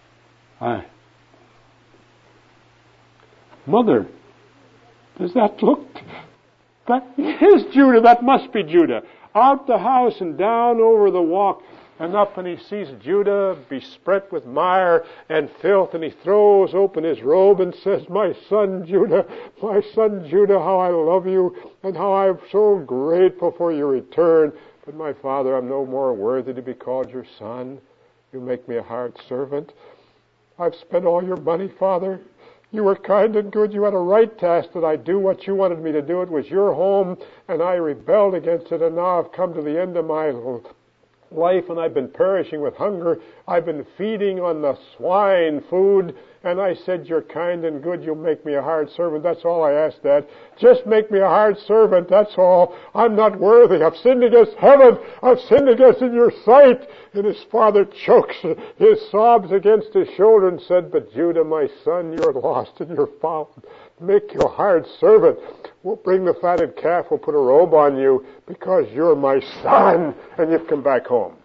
Speaker 2: Mother, does that look... That is Judah. That must be Judah. Out the house and down over the walk and up, and he sees Judah bespread with mire and filth, and he throws open his robe and says, my son Judah, how I love you and how I'm so grateful for your return. But my father, I'm no more worthy to be called your son. You make me a hired servant. I've spent all your money, Father. You were kind and good. You had a right to ask that I do what you wanted me to do. It was your home, and I rebelled against it, and now I've come to the end of my life, and I've been perishing with hunger. I've been feeding on the swine food, and I said, you're kind and good. You'll make me a hired servant. That's all I asked, Dad. Just make me a hired servant. That's all. I'm not worthy. I've sinned against heaven. I've sinned against in your sight. And his father chokes his sobs against his shoulder and said, but Judah, my son, you're lost and you're found. Make you a hired servant. We'll bring the fatted calf. We'll put a robe on you because you're my son and you've come back home.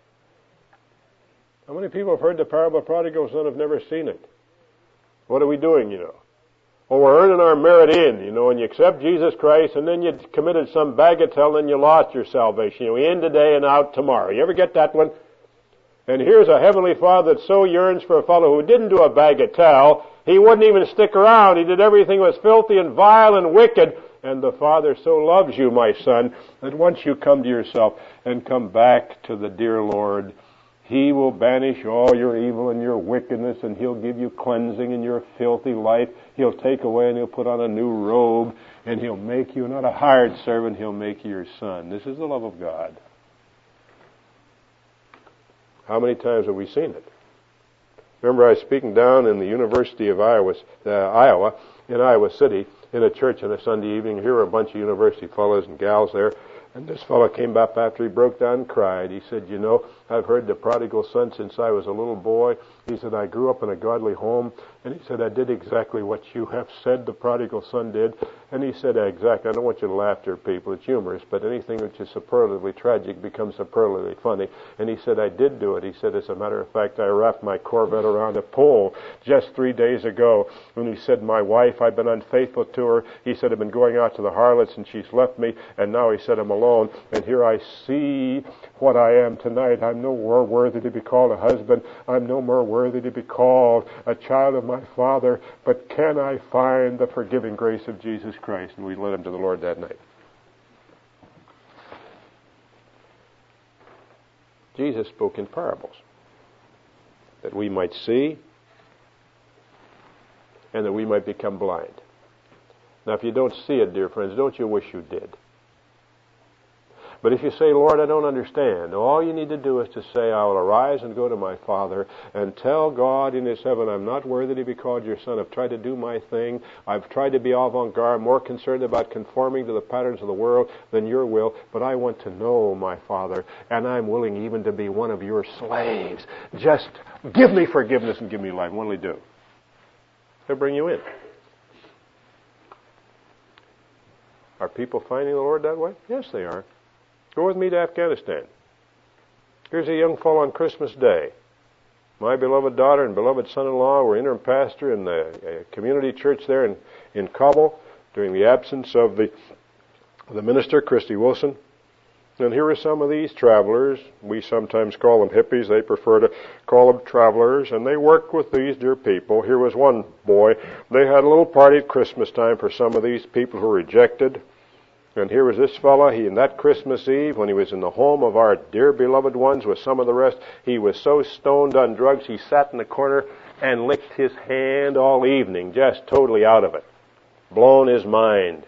Speaker 2: How many people have heard the parable of the prodigal son have never seen it? What are we doing, Well, we're earning our merit in, and you accept Jesus Christ, and then you committed some bagatelle, and you lost your salvation. We in today and out tomorrow. You ever get that one? And here's a heavenly Father that so yearns for a fellow who didn't do a bagatelle. He wouldn't even stick around. He did everything that was filthy and vile and wicked. And the Father so loves you, my son, that once you come to yourself and come back to the dear Lord, He will banish all your evil and your wickedness, and He'll give you cleansing in your filthy life. He'll take away and He'll put on a new robe, and He'll make you not a hired servant, He'll make you your son. This is the love of God. How many times have we seen it? Remember, I was speaking down in the University of Iowa, in Iowa City, in a church on a Sunday evening. Here were a bunch of university fellows and gals there. And this fellow came up after he broke down and cried. He said, I've heard the prodigal son since I was a little boy. He said, I grew up in a godly home. And he said, I did exactly what you have said the prodigal son did. And he said, exactly. I don't want you to laugh, dear people. It's humorous. But anything which is superlatively tragic becomes superlatively funny. And he said, I did do it. He said, as a matter of fact, I wrapped my Corvette around a pole just 3 days ago. And he said, my wife, I've been unfaithful to her. He said, I've been going out to the harlots and she's left me. And now he said, I'm alone. And here I see what I am tonight. I'm no more worthy to be called a husband. I'm no more worthy to be called a child of my Father. But can I find the forgiving grace of Jesus Christ? And we led him to the Lord that night. Jesus spoke in parables that we might see and that we might become blind. Now, if you don't see it, dear friends, don't you wish you did? But if you say, Lord, I don't understand, all you need to do is to say, I will arise and go to my Father and tell God in His heaven, I'm not worthy to be called your son. I've tried to do my thing. I've tried to be avant-garde, more concerned about conforming to the patterns of the world than your will. But I want to know my Father, and I'm willing even to be one of your slaves. Just give me forgiveness and give me life. What will He do? He'll bring you in. Are people finding the Lord that way? Yes, they are. Go with me to Afghanistan. Here's a young fellow on Christmas Day. My beloved daughter and beloved son-in-law were interim pastor in the community church there in Kabul during the absence of the minister, Christy Wilson. And here are some of these travelers. We sometimes call them hippies. They prefer to call them travelers. And they worked with these dear people. Here was one boy. They had a little party at Christmas time for some of these people who were rejected.
Speaker 1: And here was this fella, he, in that Christmas Eve, when he was in the home of our dear beloved ones with some of the rest, he was so stoned on drugs, he sat in the corner and licked his hand all evening, just totally out of it. Blown his mind.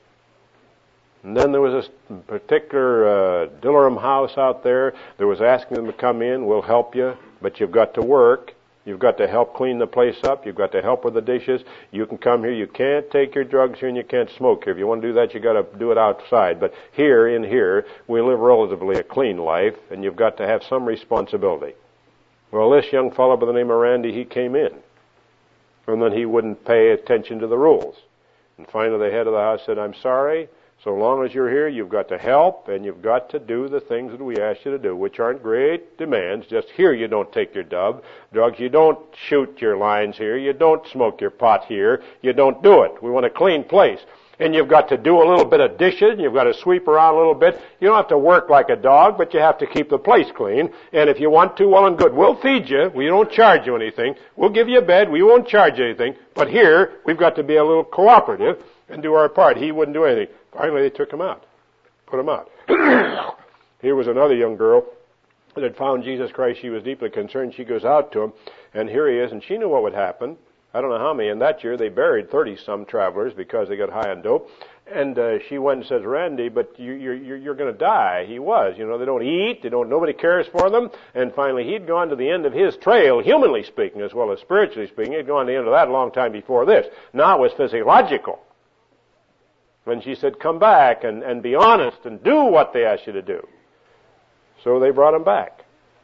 Speaker 1: And then there was this particular Dillerum house out there that was asking them to come in, we'll help you, but you've got to work. You've got to help clean the place up. You've got to help with the dishes. You can come here. You can't take your drugs here and you can't smoke here. If you want to do that, you've got to do it outside. But here, we live relatively a clean life, and you've got to have some responsibility. Well, this young fellow by the name of Randy, he came in. And then he wouldn't pay attention to the rules. And finally the head of the house said, I'm sorry. So long as you're here, you've got to help, and you've got to do the things that we ask you to do, which aren't great demands. Just here you don't take your drugs, you don't shoot your lines here, you don't smoke your pot here, you don't do it. We want a clean place. And you've got to do a little bit of dishes, and you've got to sweep around a little bit. You don't have to work like a dog, but you have to keep the place clean. And if you want to, well and good. We'll feed you. We don't charge you anything. We'll give you a bed. We won't charge you anything. But here, we've got to be a little cooperative and do our part. He wouldn't do anything. Finally, they took him out. Put him out. Here was another young girl that had found Jesus Christ. She was deeply concerned. She goes out to him, and here he is, and she knew what would happen. I don't know how many. In that year, they buried 30-some travelers because they got high on dope. And she went and says, Randy, but you're going to die. He was. You know, they don't eat. Nobody cares for them. And finally, he'd gone to the end of his trail, humanly speaking, as well as spiritually speaking. He'd gone to the end of that a long time before this. Now it was physiological. When she said, come back and be honest and do what they asked you to do. So they brought him back.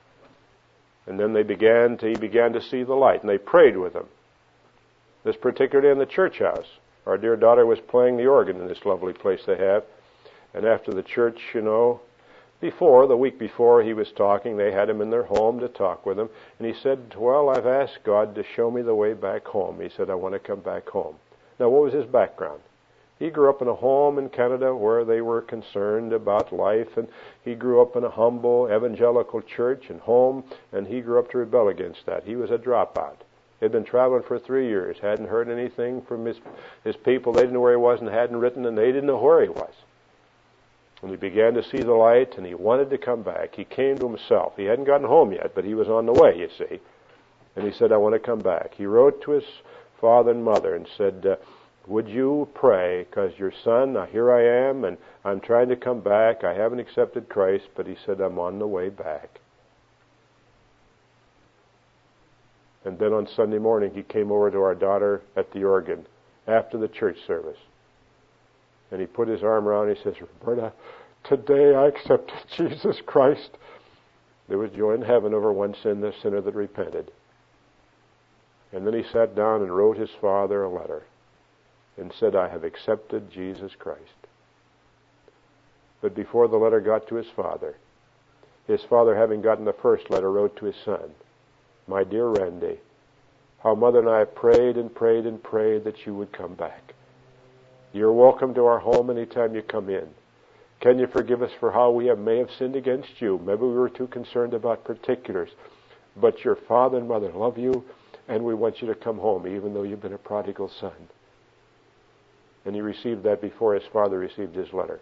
Speaker 1: And then he began to see the light, and they prayed with him. This particular day in the church house, our dear daughter was playing the organ in this lovely place they have. And after the church, the week before he was talking, they had him in their home to talk with him. And he said, well, I've asked God to show me the way back home. He said, I want to come back home. Now, what was his background? He grew up in a home in Canada where they were concerned about life, and he grew up in a humble evangelical church and home, and he grew up to rebel against that. He was a dropout. He'd been traveling for 3 years, hadn't heard anything from his people. They didn't know where he was and hadn't written, and they didn't know where he was. And he began to see the light, and he wanted to come back. He came to himself. He hadn't gotten home yet, but he was on the way, you see. And he said, I want to come back. He wrote to his father and mother and said, would you pray, because your son, now here I am, and I'm trying to come back. I haven't accepted Christ, but he said, I'm on the way back. And then on Sunday morning, he came over to our daughter at the organ after the church service. And he put his arm around her. He says, Roberta, today I accepted Jesus Christ. There was joy in heaven over one sinner that repented. And then he sat down and wrote his father a letter and said, I have accepted Jesus Christ. But before the letter got to his father, having gotten the first letter, wrote to his son, my dear Randy, how Mother and I have prayed and prayed and prayed that you would come back. You're welcome to our home anytime you come in. Can you forgive us for how we may have sinned against you? Maybe we were too concerned about particulars. But your father and mother love you, and we want you to come home, even though you've been a prodigal son. And he received that before his father received his letter.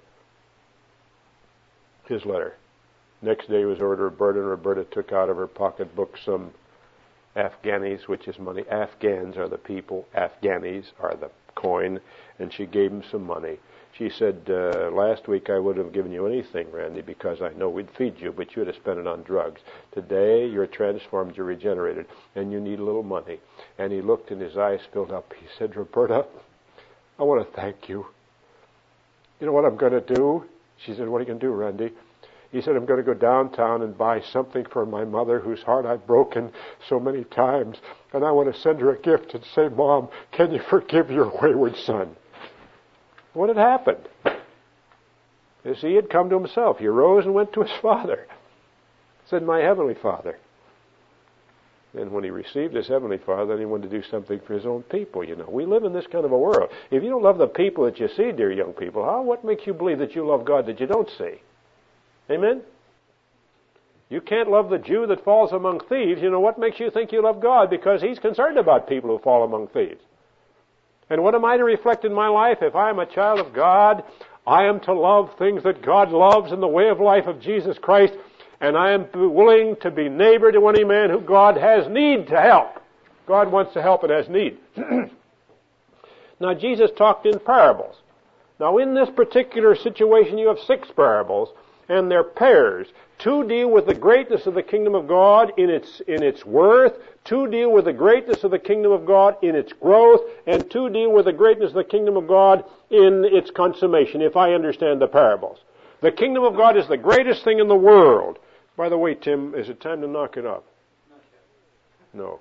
Speaker 1: Next day he was over to Roberta, and Roberta took out of her pocketbook some Afghanis, which is money. Afghans are the people. Afghanis are the coin. And she gave him some money. She said, last week I wouldn't have given you anything, Randy, because I know we'd feed you, but you would have spent it on drugs. Today you're transformed, you're regenerated, and you need a little money. And he looked and his eyes filled up. He said, Roberta, I want to thank you. You know what I'm going to do? She said, what are you going to do, Randy? He said, I'm going to go downtown and buy something for my mother whose heart I've broken so many times. And I want to send her a gift and say, Mom, can you forgive your wayward son? What had happened? You see, he had come to himself. He arose and went to his father. Said, my heavenly Father. And when he received his heavenly Father, then he wanted to do something for his own people, We live in this kind of a world. If you don't love the people that you see, dear young people, what makes you believe that you love God that you don't see? Amen? You can't love the Jew that falls among thieves. What makes you think you love God? Because he's concerned about people who fall among thieves. And what am I to reflect in my life? If I'm a child of God,
Speaker 2: I am to love things that God loves in the way of life of Jesus Christ, and I am willing to be neighbor to any man who God has need to help. God wants to help and has need. Now, Jesus talked in parables. Now, in this particular situation, you have 6 parables, and they're pairs. 2 deal with the greatness of the kingdom of God in its worth. 2 deal with the greatness of the kingdom of God in its growth. And 2 deal with the greatness of the kingdom of God in its consummation, if I understand the parables. The kingdom of God is the greatest thing in the world. By the way, Tim, is it time to knock it up? No.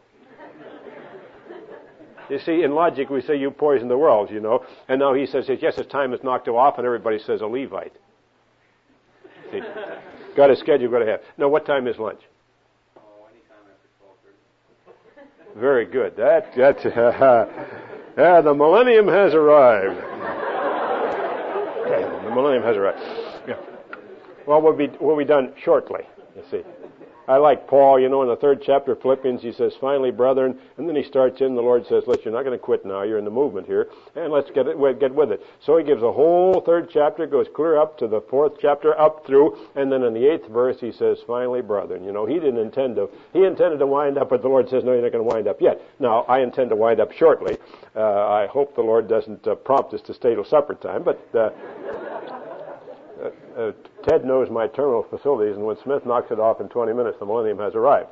Speaker 2: You see, in logic, we say you poison the world, And now he says, yes, it's time it's knocked off, and everybody says a Levite. See, got a schedule, got to have. Now, what time is lunch?
Speaker 3: Anytime after 12:30.
Speaker 2: Very good. The millennium has arrived. The millennium has arrived. Yeah. Well, we'll be done shortly, you see. I like Paul, in the 3rd chapter of Philippians, he says, finally, brethren, and then he starts in, the Lord says, look, you're not going to quit now, you're in the movement here, and let's get with it. So he gives a whole 3rd chapter, goes clear up to the 4th chapter, up through, and then in the 8th verse he says, finally, brethren. He intended to wind up, but the Lord says, no, you're not going to wind up yet. Now, I intend to wind up shortly. I hope the Lord doesn't prompt us to stay till supper time, but Ted knows my terminal facilities, and when Smith knocks it off in 20 minutes, the millennium has arrived.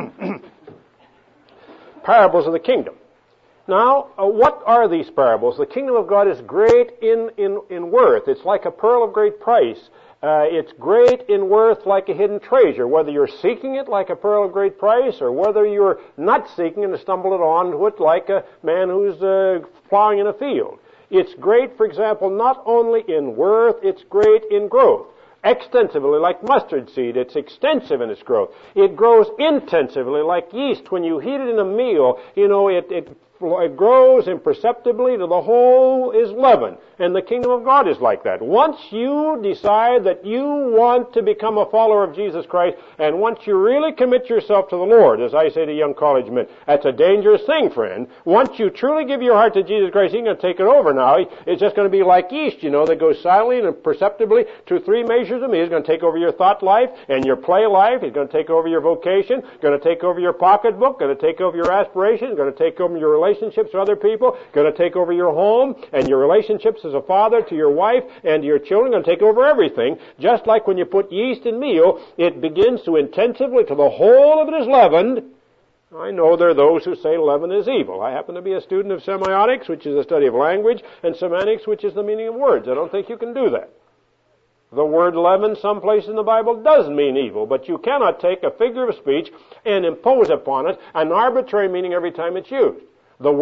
Speaker 2: Parables of the kingdom. Now, what are these parables? The kingdom of God is great in worth. It's like a pearl of great price. It's great in worth like a hidden treasure, whether you're seeking it like a pearl of great price, or whether you're not seeking and stumbled onto it like a man who's plowing in a field. It's great, for example, not only in worth, it's great in growth. Extensively, like mustard seed, it's extensive in its growth. It grows intensively, like yeast. When you heat it in a meal, it grows imperceptibly till the whole is leavened. And the kingdom of God is like that. Once you decide that you want to become a follower of Jesus Christ, and once you really commit yourself to the Lord, as I say to young college men, that's a dangerous thing, friend. Once you truly give your heart to Jesus Christ, He's going to take it over now. It's just going to be like yeast, that goes silently and perceptibly to 3 measures of meat. He's going to take over your thought life and your play life. He's going to take over your vocation, going to take over your pocketbook, going to take over your aspirations, going to take over your relationships with other people, going to take over your home and your relationships as a father to your wife and to your children, going to take over everything. Just like when you put yeast in meal, it begins to intensively till the whole of it is leavened. I know there are those who say leaven is evil. I happen to be a student of semiotics, which is the study of language, and semantics, which is the meaning of words. I don't think you can do that. The word leaven someplace in the Bible does mean evil, but you cannot take a figure of speech and impose upon it an arbitrary meaning every time it's used. The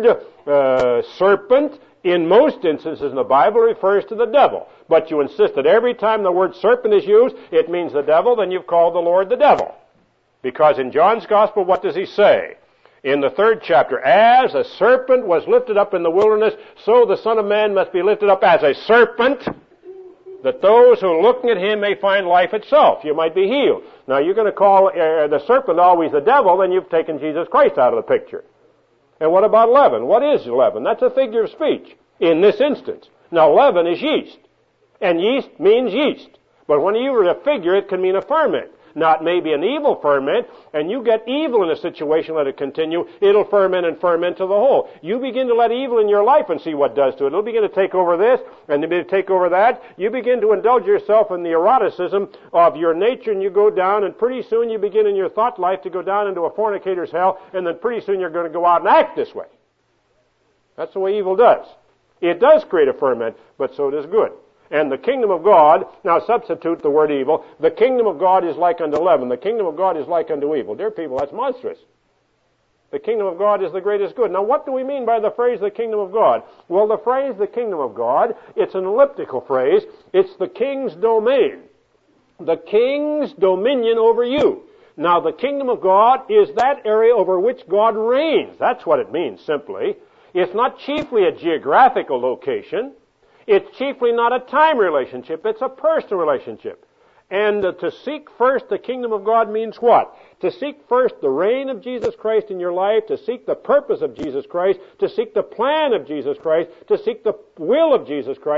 Speaker 2: word serpent, in most instances in the Bible, refers to the devil. But you insist that every time the word serpent is used, it means the devil, then you've called the Lord the devil. Because in John's Gospel, what does he say? In the 3rd chapter, as a serpent was lifted up in the wilderness, so the Son of Man must be lifted up as a serpent, that those who are looking at him may find life itself. You might be healed. Now, you're going to call the serpent always the devil, then you've taken Jesus Christ out of the picture. And what about leaven? What is leaven? That's a figure of speech in this instance. Now, leaven is yeast. And yeast means yeast. But when you use a figure, it can mean a ferment. Now, it may be an evil ferment, and you get evil in a situation, let it continue, it'll ferment and ferment to the whole. You begin to let evil in your life and see what it does to it. It'll begin to take over this, and it'll begin to take over that. You begin to indulge yourself in the eroticism of your nature, and you go down, and pretty soon you begin in your thought life to go down into a fornicator's hell, and then pretty soon you're going to go out and act this way. That's the way evil does. It does create a ferment, but so does good. And the kingdom of God, now substitute the word evil, the kingdom of God is like unto leaven. The kingdom of God is like unto evil. Dear people, that's monstrous. The kingdom of God is the greatest good. Now, what do we mean by the phrase the kingdom of God? Well, the phrase the kingdom of God, it's an elliptical phrase. It's the king's domain. The king's dominion over you. Now, the kingdom of God is that area over which God reigns. That's what it means, simply. It's not chiefly a geographical location. It's chiefly not a time relationship. It's a personal relationship. And to seek first the kingdom of God means what? To seek first the reign of Jesus Christ in your life, to seek the purpose of Jesus Christ, to seek the plan of Jesus Christ, to seek the will of Jesus Christ,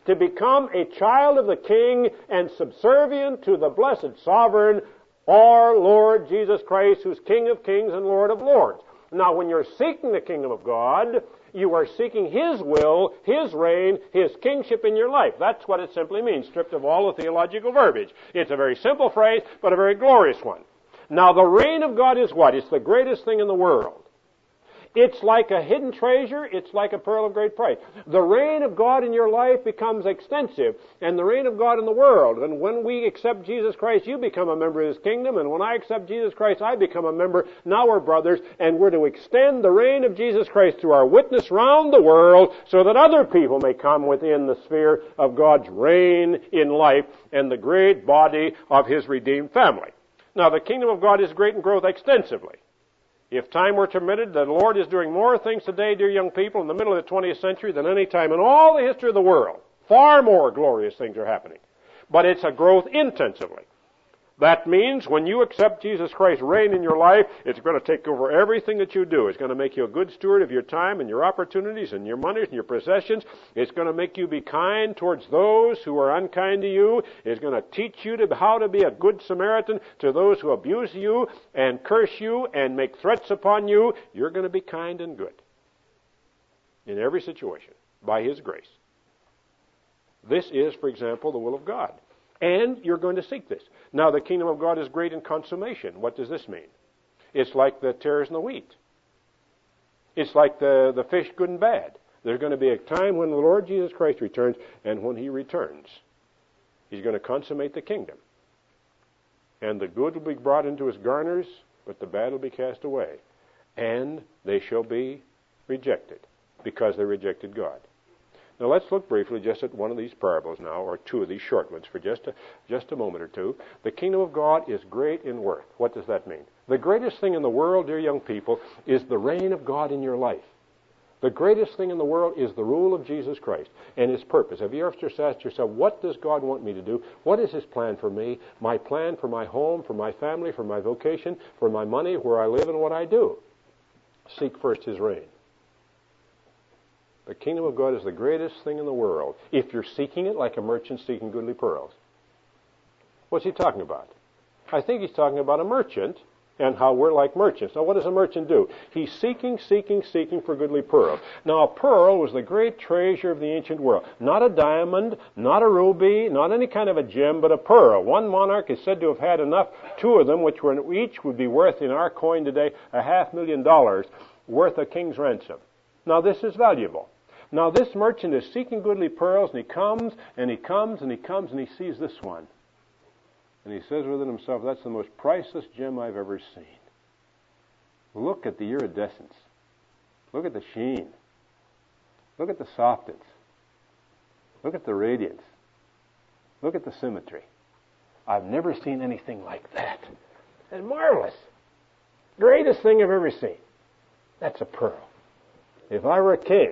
Speaker 2: to become a child of the King and subservient to the blessed sovereign, our Lord Jesus Christ, who's King of kings and Lord of lords. Now, when you're seeking the kingdom of God, you are seeking His will, His reign, His kingship in your life. That's what it simply means, stripped of all the theological verbiage. It's a very simple phrase, but a very glorious one. Now, the reign of God is what? It's the greatest thing in the world. It's like a hidden treasure. It's like a pearl of great price. The reign of God in your life becomes extensive, and the reign of God in the world. And when we accept Jesus Christ, you become a member of His kingdom, and when I accept Jesus Christ, I become a member. Now we're brothers, and we're to extend the reign of Jesus Christ through our witness round the world so that other people may come within the sphere of God's reign in life and the great body of His redeemed family. Now, the kingdom of God is great and growth extensively. If time were permitted, the Lord is doing more things today, dear young people, in the middle of the 20th century than any time in all the history of the world. Far more glorious things are happening. But it's a growth intensively. That means when you accept Jesus Christ's reign in your life, it's going to take over everything that you do. It's going to make you a good steward of your time and your opportunities and your money and your possessions. It's going to make you be kind towards those who are unkind to you. It's going to teach you how to be a good Samaritan to those who abuse you and curse you and make threats upon you. You're going to be kind and good in every situation by His grace. This is, for example, the will of God. And you're going to seek this. Now, the kingdom of God is great in consummation. What does this mean? It's like the tares and the wheat. It's like the fish, good and bad. There's going to be a time when the Lord Jesus Christ returns, and when He returns, He's going to consummate the kingdom. And the good will be brought into His garners, but the bad will be cast away. And they shall be rejected, because they rejected God. Now let's look briefly just at one of these parables now, or two of these short ones for just a moment or two. The kingdom of God is great in worth. What does that mean? The greatest thing in the world, dear young people, is the reign of God in your life. The greatest thing in the world is the rule of Jesus Christ and His purpose. Have you ever just asked yourself, what does God want me to do? What is His plan for me? My plan for my home, for my family, for my vocation, for my money, where I live and what I do. Seek first His reign. The kingdom of God is the greatest thing in the world if you're seeking it like a merchant seeking goodly pearls. What's he talking about? I think he's talking about a merchant and how we're like merchants. Now, what does a merchant do? He's seeking for goodly pearls. Now, a pearl was the great treasure of the ancient world. Not a diamond, not a ruby, not any kind of a gem, but a pearl. One monarch is said to have had enough, two of them, which were each would be worth in our coin today $500,000 worth a king's ransom. Now, this is valuable. Now, this merchant is seeking goodly pearls, and he comes, and he comes, and he comes, and he sees this one. And he says within himself, that's the most priceless gem I've ever seen. Look at the iridescence. Look at the sheen. Look at the softness. Look at the radiance. Look at the symmetry. I've never seen anything like that. And marvelous. Greatest thing I've ever seen. That's a pearl. If I were a king,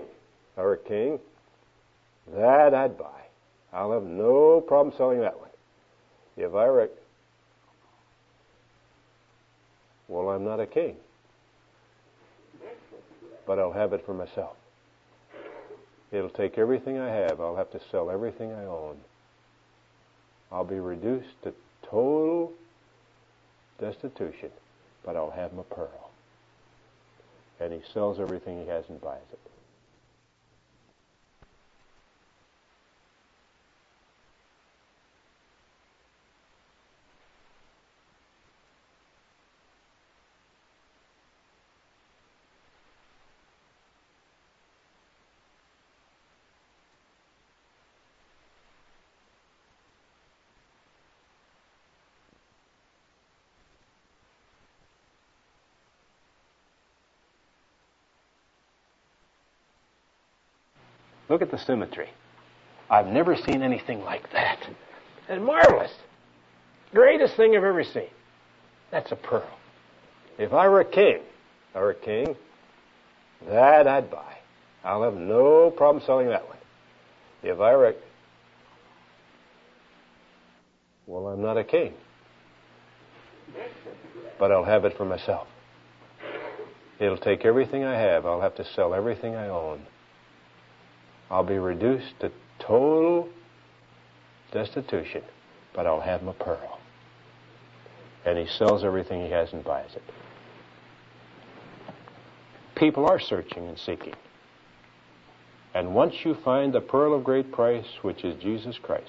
Speaker 2: that I'd buy. I'll have no problem selling that one. If I were well, I'm not a king. But I'll have it for myself. It'll take everything I have. I'll have to sell everything I own. I'll be reduced to total destitution, but I'll have my pearl. And he sells everything he has and buys it. Look at the symmetry. I've never seen anything like that. And marvelous. Greatest thing I've ever seen. That's a pearl. If I were a king, that I'd buy. I'll have no problem selling that one. If I were well, I'm not a king. But I'll have it for myself. It'll take everything I have. I'll have to sell everything I own. I'll be reduced to Total destitution, but I'll have my pearl. And he sells everything he has and buys it. People are searching and seeking. And once you find the pearl of great price, which is Jesus Christ,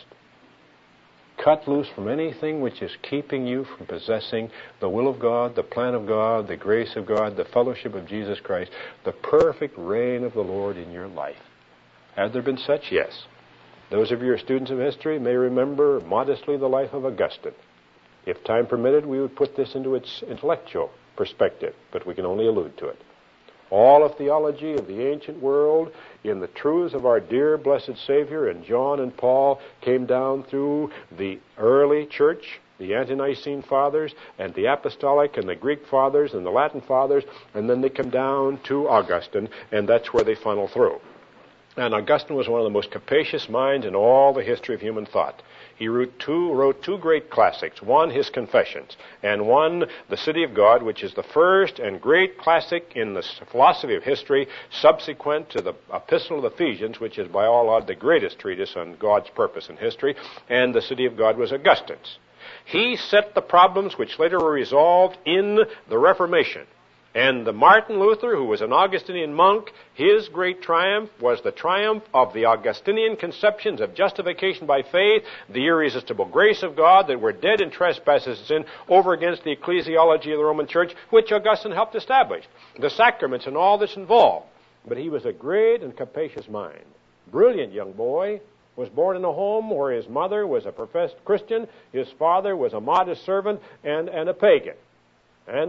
Speaker 2: cut loose from anything which is keeping you from possessing the will of God, the plan of God, the grace of God, the fellowship of Jesus Christ, the perfect reign of the Lord in your life. Have there been such? Yes. Those of you who are students of history may remember modestly the life of Augustine. If time permitted, we would put this into its intellectual perspective, but we can only allude to it. All of theology of the ancient world in the truths of our dear blessed Savior and John and Paul came down through the early church, the Ante-Nicene Fathers, and the Apostolic and the Greek Fathers and the Latin Fathers, and then they come down to Augustine, and that's where they funnel through. And Augustine was one of the most capacious minds in all the history of human thought. He wrote two great classics. One, his Confessions, and one, The City of God, which is the first and great classic in the philosophy of history, subsequent to the Epistle of Ephesians, which is by all odds the greatest treatise on God's purpose in history, and The City of God was Augustine's. He set the problems which later were resolved in the Reformation. And the Martin Luther, who was an Augustinian monk, his great triumph was the triumph of the Augustinian conceptions of justification by faith, the irresistible grace of God, that we're dead in trespasses and sin, over against the ecclesiology of the Roman Church, which Augustine helped establish, the sacraments and all that's involved. But he was a great and capacious mind. Brilliant young boy. Was born in a home where his mother was a professed Christian, his father was a modest servant and a pagan. And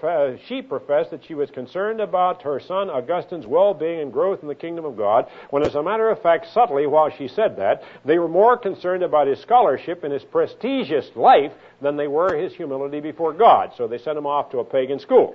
Speaker 2: she professed that she was concerned about her son Augustine's well-being and growth in the kingdom of God, when as a matter of fact, subtly, while she said that, they were more concerned about his scholarship and his prestigious life than they were his humility before God. So they sent him off to a pagan school.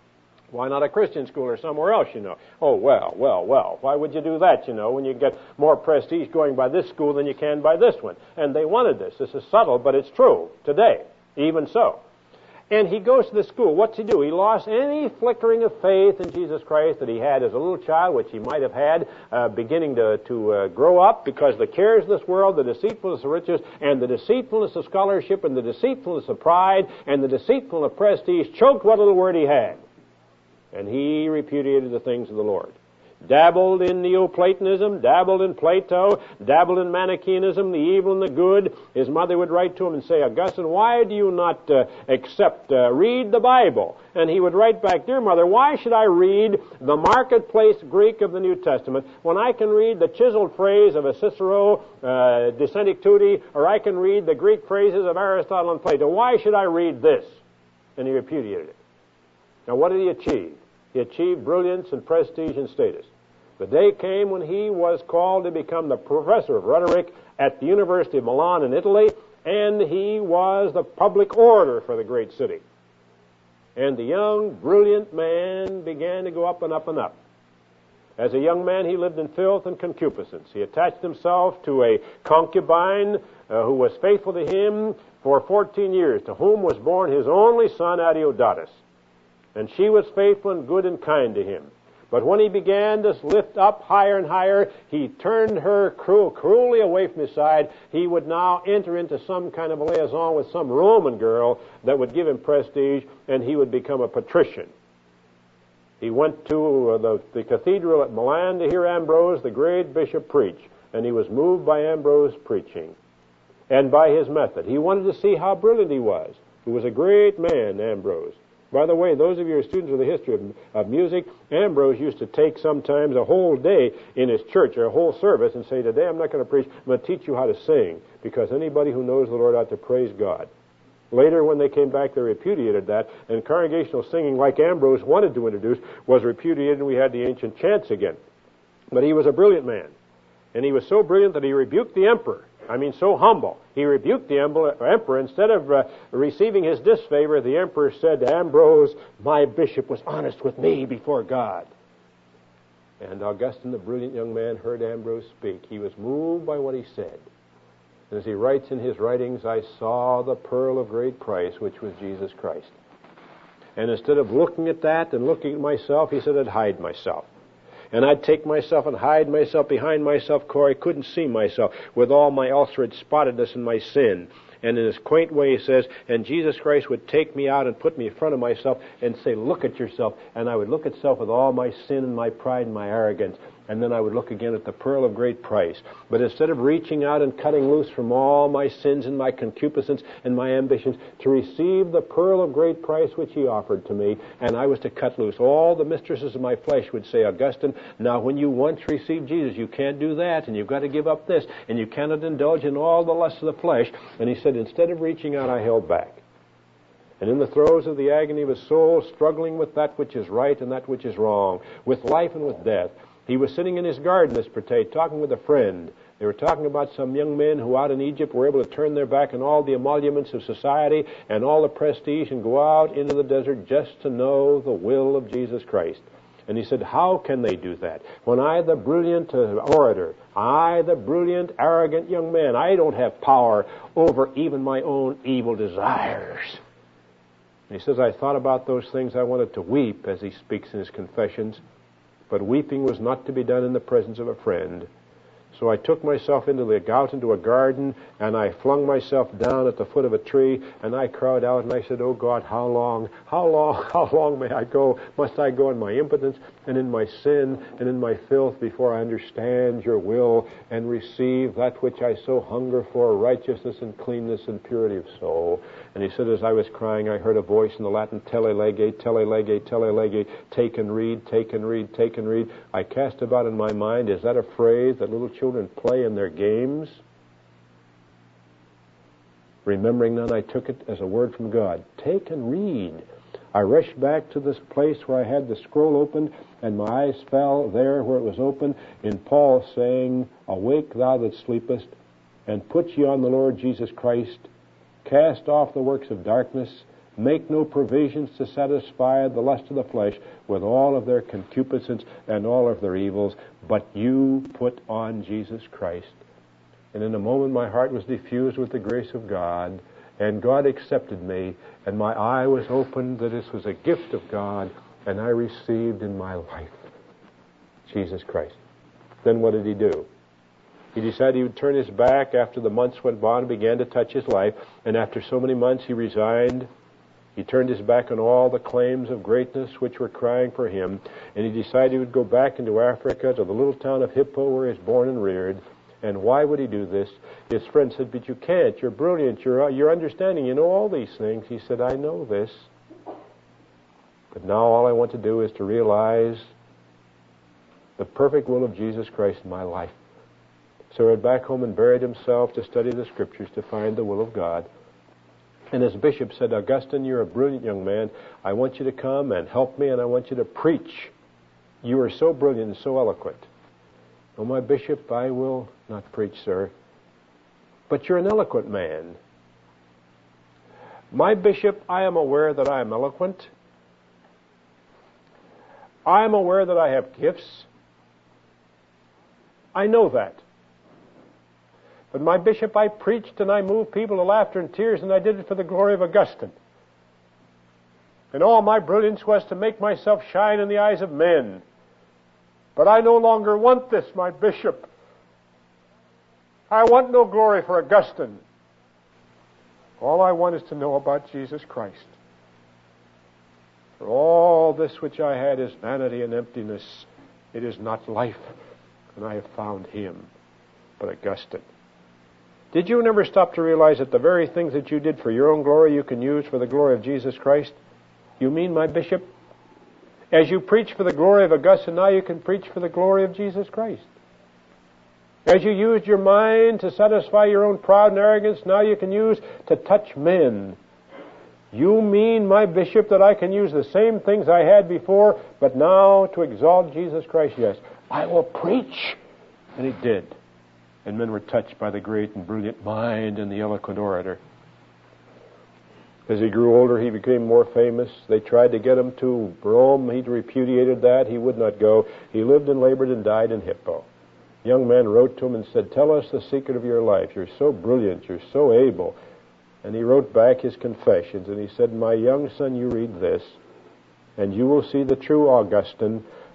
Speaker 2: Why not a Christian school or somewhere else, you know? Oh, well. Why would you do that, you know, when you get more prestige going by this school than you can by this one? And they wanted this. This is subtle, but it's true today, even so. And he goes to the school. What's he do? He lost any flickering of faith in Jesus Christ that he had as a little child, which he might have had beginning to grow up, because the cares of this world, the deceitfulness of riches, and the deceitfulness of scholarship, and the deceitfulness of pride, and the deceitfulness of prestige choked what little word he had. And he repudiated the things of the Lord. Dabbled in Neoplatonism, dabbled in Plato, dabbled in Manichaeanism, the evil and the good. His mother would write to him and say, Augustine, why do you not read the Bible? And he would write back, dear mother, why should I read the marketplace Greek of the New Testament when I can read the chiseled phrase of a Cicero, De Senectute, or I can read the Greek phrases of Aristotle and Plato? Why should I read this? And he repudiated it. Now what did he achieve? He achieved brilliance and prestige and status. The day came when he was called to become the professor of rhetoric at the University of Milan in Italy, and he was the public orator for the great city. And the young, brilliant man began to go up and up and up. As a young man, he lived in filth and concupiscence. He attached himself to a concubine who was faithful to him for 14 years, to whom was born his only son, Adeodatus. And she was faithful and good and kind to him. But when he began to lift up higher and higher, he turned her cruelly away from his side. He would now enter into some kind of a liaison with some Roman girl that would give him prestige, and he would become a patrician. He went to the cathedral at Milan to hear Ambrose, the great bishop, preach, and he was moved by Ambrose preaching and by his method. He wanted to see how brilliant he was. He was a great man, Ambrose. By the way, those of you who are students of the history of music, Ambrose used to take sometimes a whole day in his church or a whole service and say, today I'm not going to preach, I'm going to teach you how to sing, because anybody who knows the Lord ought to praise God. Later, when they came back, they repudiated that, and congregational singing, like Ambrose wanted to introduce, was repudiated, and we had the ancient chants again. But he was a brilliant man, and he was so brilliant that he rebuked the emperor. So humble. He rebuked the emperor. Instead of receiving his disfavor, the emperor said to Ambrose, my bishop was honest with me before God. And Augustine, the brilliant young man, heard Ambrose speak. He was moved by what he said. And as he writes in his writings, I saw the pearl of great price, which was Jesus Christ. And instead of looking at that and looking at myself, he said, I'd hide myself. And I'd take myself and hide myself behind myself, Corey, couldn't see myself, with all my ulcerated spottedness and my sin. And in his quaint way he says, and Jesus Christ would take me out and put me in front of myself and say, look at yourself. And I would look at self with all my sin and my pride and my arrogance. And then I would look again at the pearl of great price. But instead of reaching out and cutting loose from all my sins and my concupiscence and my ambitions, to receive the pearl of great price which he offered to me, and I was to cut loose, all the mistresses of my flesh would say, Augustine, now when you once received Jesus, you can't do that, and you've got to give up this, and you cannot indulge in all the lusts of the flesh. And he said, instead of reaching out, I held back. And in the throes of the agony of his soul, struggling with that which is right and that which is wrong, with life and with death, he was sitting in his garden this day, talking with a friend. They were talking about some young men who out in Egypt were able to turn their back on all the emoluments of society and all the prestige and go out into the desert just to know the will of Jesus Christ. And he said, how can they do that? When I, the brilliant orator, I, the brilliant, arrogant young man, I don't have power over even my own evil desires. And he says, I thought about those things. I wanted to weep, as he speaks in his Confessions. But weeping was not to be done in the presence of a friend. So I took myself out into a garden, and I flung myself down at the foot of a tree, and I cried out, and I said, oh God, how long may I go? Must I go in my impotence and in my sin and in my filth before I understand your will and receive that which I so hunger for, righteousness and cleanness and purity of soul? And he said, as I was crying, I heard a voice in the Latin, tele lege, tele lege, tele lege, take and read, take and read, take and read. I cast about in my mind, is that a phrase that little children play in their games? Remembering then, I took it as a word from God. Take and read. I rushed back to this place where I had the scroll opened, and my eyes fell there where it was open, in Paul saying, awake thou that sleepest, and put ye on the Lord Jesus Christ. Cast off the works of darkness, make no provisions to satisfy the lust of the flesh with all of their concupiscence and all of their evils, but you put on Jesus Christ. And in a moment my heart was diffused with the grace of God, and God accepted me, and my eye was opened that this was a gift of God, and I received in my life Jesus Christ. Then what did he do? He decided he would turn his back after the months went by and began to touch his life. And after so many months, he resigned. He turned his back on all the claims of greatness which were crying for him. And he decided he would go back into Africa to the little town of Hippo where he was born and reared. And why would he do this? His friend said, but you can't. You're brilliant. You're understanding. You know all these things. He said, I know this. But now all I want to do is to realize the perfect will of Jesus Christ in my life. So he went back home and buried himself to study the Scriptures to find the will of God. And his bishop said, Augustine, you're a brilliant young man. I want you to come and help me, and I want you to preach. You are so brilliant and so eloquent. Oh, my bishop, I will not preach, sir. But you're an eloquent man. My bishop, I am aware that I am eloquent. I am aware that I have gifts. I know that. But my bishop, I preached and I moved people to laughter and tears, and I did it for the glory of Augustine. And all my brilliance was to make myself shine in the eyes of men. But I no longer want this, my bishop. I want no glory for Augustine. All I want is to know about Jesus Christ. For all this which I had is vanity and emptiness. It is not life, and I have found him, but Augustine. Did you never stop to realize that the very things that you did for your own glory you can use for the glory of Jesus Christ? You mean, my bishop? As you preach for the glory of Augustine, now you can preach for the glory of Jesus Christ. As you used your mind to satisfy your own pride and arrogance, now you can use to touch men. You mean, my bishop, that I can use the same things I had before, but now to exalt Jesus Christ? Yes, I will preach. And he did. And men were touched by the great and brilliant mind and the eloquent orator. As he grew older, he became more famous. They tried to get him to Rome. He repudiated that. He would not go. He lived and labored and died in Hippo. A young man wrote to him and said, tell us the secret of your life. You're so brilliant. You're so able. And he wrote back his confessions, and he said, my young son, you read this, and you will see the true Augustine,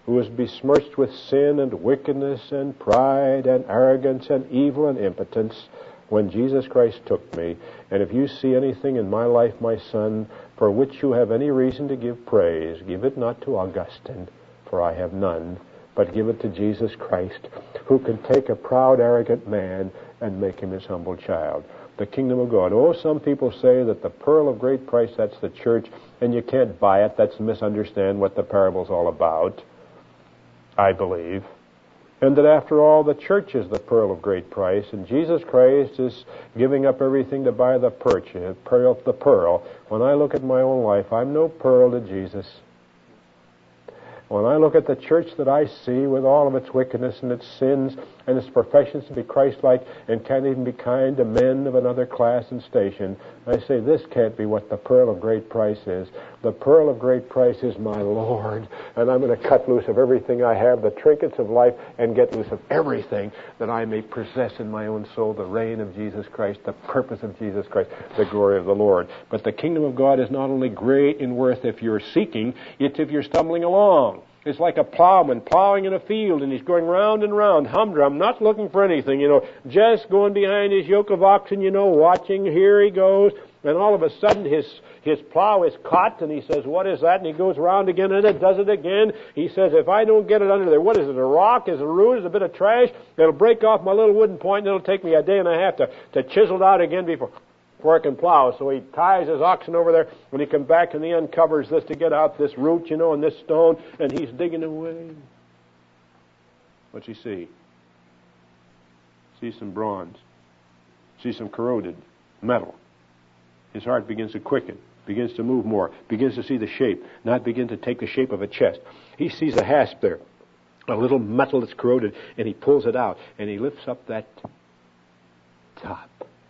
Speaker 2: who was besmirched with sin and wickedness and pride and arrogance and evil and impotence, when Jesus Christ took me. And if you see anything in my life, my son, for which you have any reason to give praise, give it not to Augustine, for I have none, but give it to Jesus Christ, who can take a proud, arrogant man and make him his humble child. The kingdom of God. Oh, some people say that the pearl of great price, that's the church, and you can't buy it. That's misunderstand what the parable's all about, I believe. And that after all, the church is the pearl of great price, and Jesus Christ is giving up everything to buy the pearl. When I look at my own life, I'm no pearl to Jesus. When I look at the church that I see with all of its wickedness and its sins and its professions to be Christ-like and can't even be kind to men of another class and station, I say this can't be what the pearl of great price is. The pearl of great price is my Lord, and I'm going to cut loose of everything I have, the trinkets of life, and get loose of everything that I may possess in my own soul, the reign of Jesus Christ, the purpose of Jesus Christ, the glory of the Lord. But the kingdom of God is not only great in worth if you're seeking, it's if you're stumbling along. It's like a plowman plowing in a field, and he's going round and round, humdrum, not looking for anything, just going behind his yoke of oxen, watching, here he goes, and all of a sudden his plow is caught, and he says, what is that? And he goes round again, and it does it again. He says, if I don't get it under there, what is it, a rock? Is it a root? Is it a bit of trash? It'll break off my little wooden point, and it'll take me a day and a half to chisel it out again before I can plow. So he ties his oxen over there. When he comes back and he uncovers this to get out this root, and this stone, and he's digging away. What's he see? See some bronze. See some corroded metal. His heart begins to quicken, begins to move more, begins to see the shape, not begin to take the shape of a chest. He sees a hasp there, a little metal that's corroded, and he pulls it out, and he lifts up that top.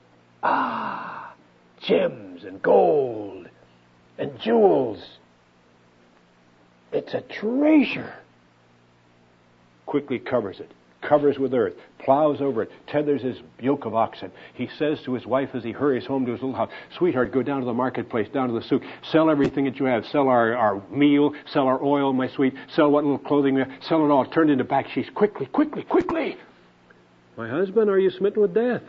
Speaker 2: Gems and gold and jewels. It's a treasure. Quickly covers it, covers with earth, plows over it, tethers his yoke of oxen. He says to his wife as he hurries home to his little house, sweetheart, go down to the marketplace, down to the souk, sell everything that you have, sell our meal, sell our oil, my sweet, sell what little clothing we have, sell it all, turn it into back sheets, quickly, quickly, quickly. My husband, are you smitten with death?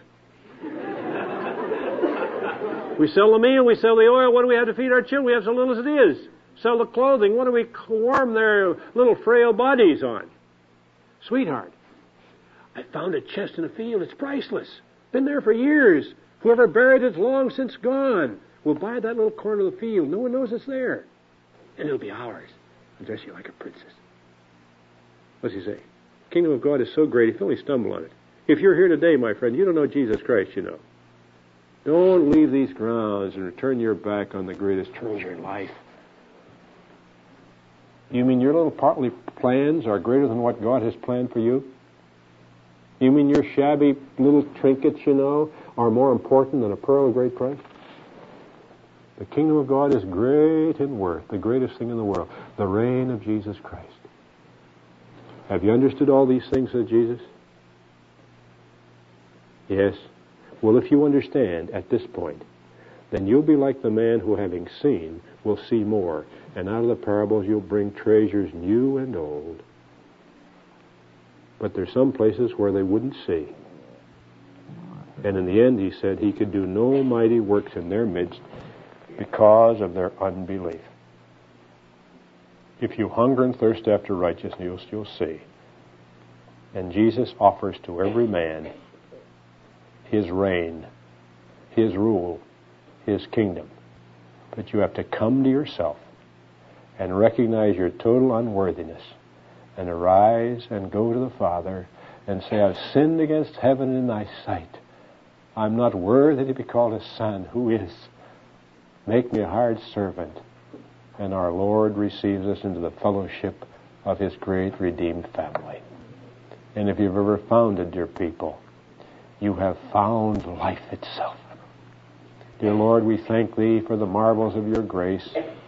Speaker 2: We sell the meal, we sell the oil, what do we have to feed our children? We have so little as it is. Sell the clothing, what do we warm their little frail bodies on? Sweetheart, I found a chest in a field, it's priceless. Been there for years. Whoever buried it's long since gone. We'll buy that little corner of the field, no one knows it's there. And it'll be ours. I'll dress you like a princess. What's he say? The kingdom of God is so great, if you only stumble on it. If you're here today, my friend, you don't know Jesus Christ, Don't leave these grounds and turn your back on the greatest treasure in life. You mean your little partly plans are greater than what God has planned for you? You mean your shabby little trinkets, are more important than a pearl of great price? The kingdom of God is great in worth, the greatest thing in the world, the reign of Jesus Christ. Have you understood all these things of Jesus? Yes. Well, if you understand at this point, then you'll be like the man who, having seen, will see more. And out of the parables you'll bring treasures new and old. But there's some places where they wouldn't see. And in the end, he said, he could do no mighty works in their midst because of their unbelief. If you hunger and thirst after righteousness, you'll see. And Jesus offers to every man his reign, his rule, his kingdom. But you have to come to yourself and recognize your total unworthiness and arise and go to the Father and say, I've sinned against heaven in thy sight. I'm not worthy to be called a son. Who is? Make me a hired servant. And our Lord receives us into the fellowship of his great redeemed family. And if you've ever found it, dear people, you have found life itself. Dear Lord, we thank thee for the marvels of your grace.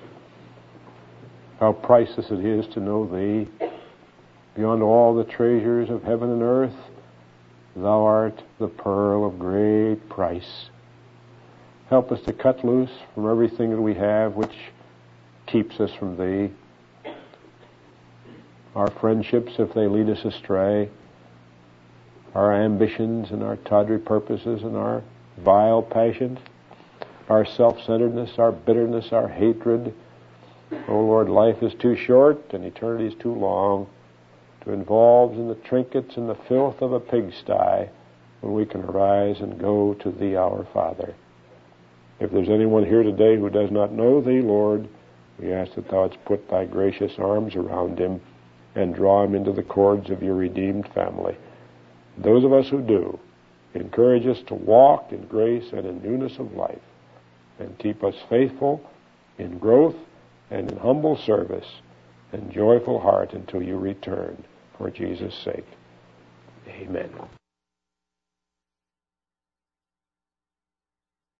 Speaker 2: How priceless it is to know thee. Beyond all the treasures of heaven and earth, thou art the pearl of great price. Help us to cut loose from everything that we have which keeps us from thee. our friendships if they lead us astray, our ambitions and our tawdry purposes and our vile passions, our self-centeredness, our bitterness, our hatred. Oh Lord, life is too short and eternity is too long to involve in the trinkets and the filth of a pigsty when we can arise and go to Thee, our Father. If there's anyone here today who does not know Thee, Lord, we ask that Thou wouldst put Thy gracious arms around him and draw him into the cords of Your redeemed family. Those of us who do, encourage us to walk in grace and in newness of life, and keep us faithful in growth and in humble service and joyful heart until You return, for Jesus' sake. Amen.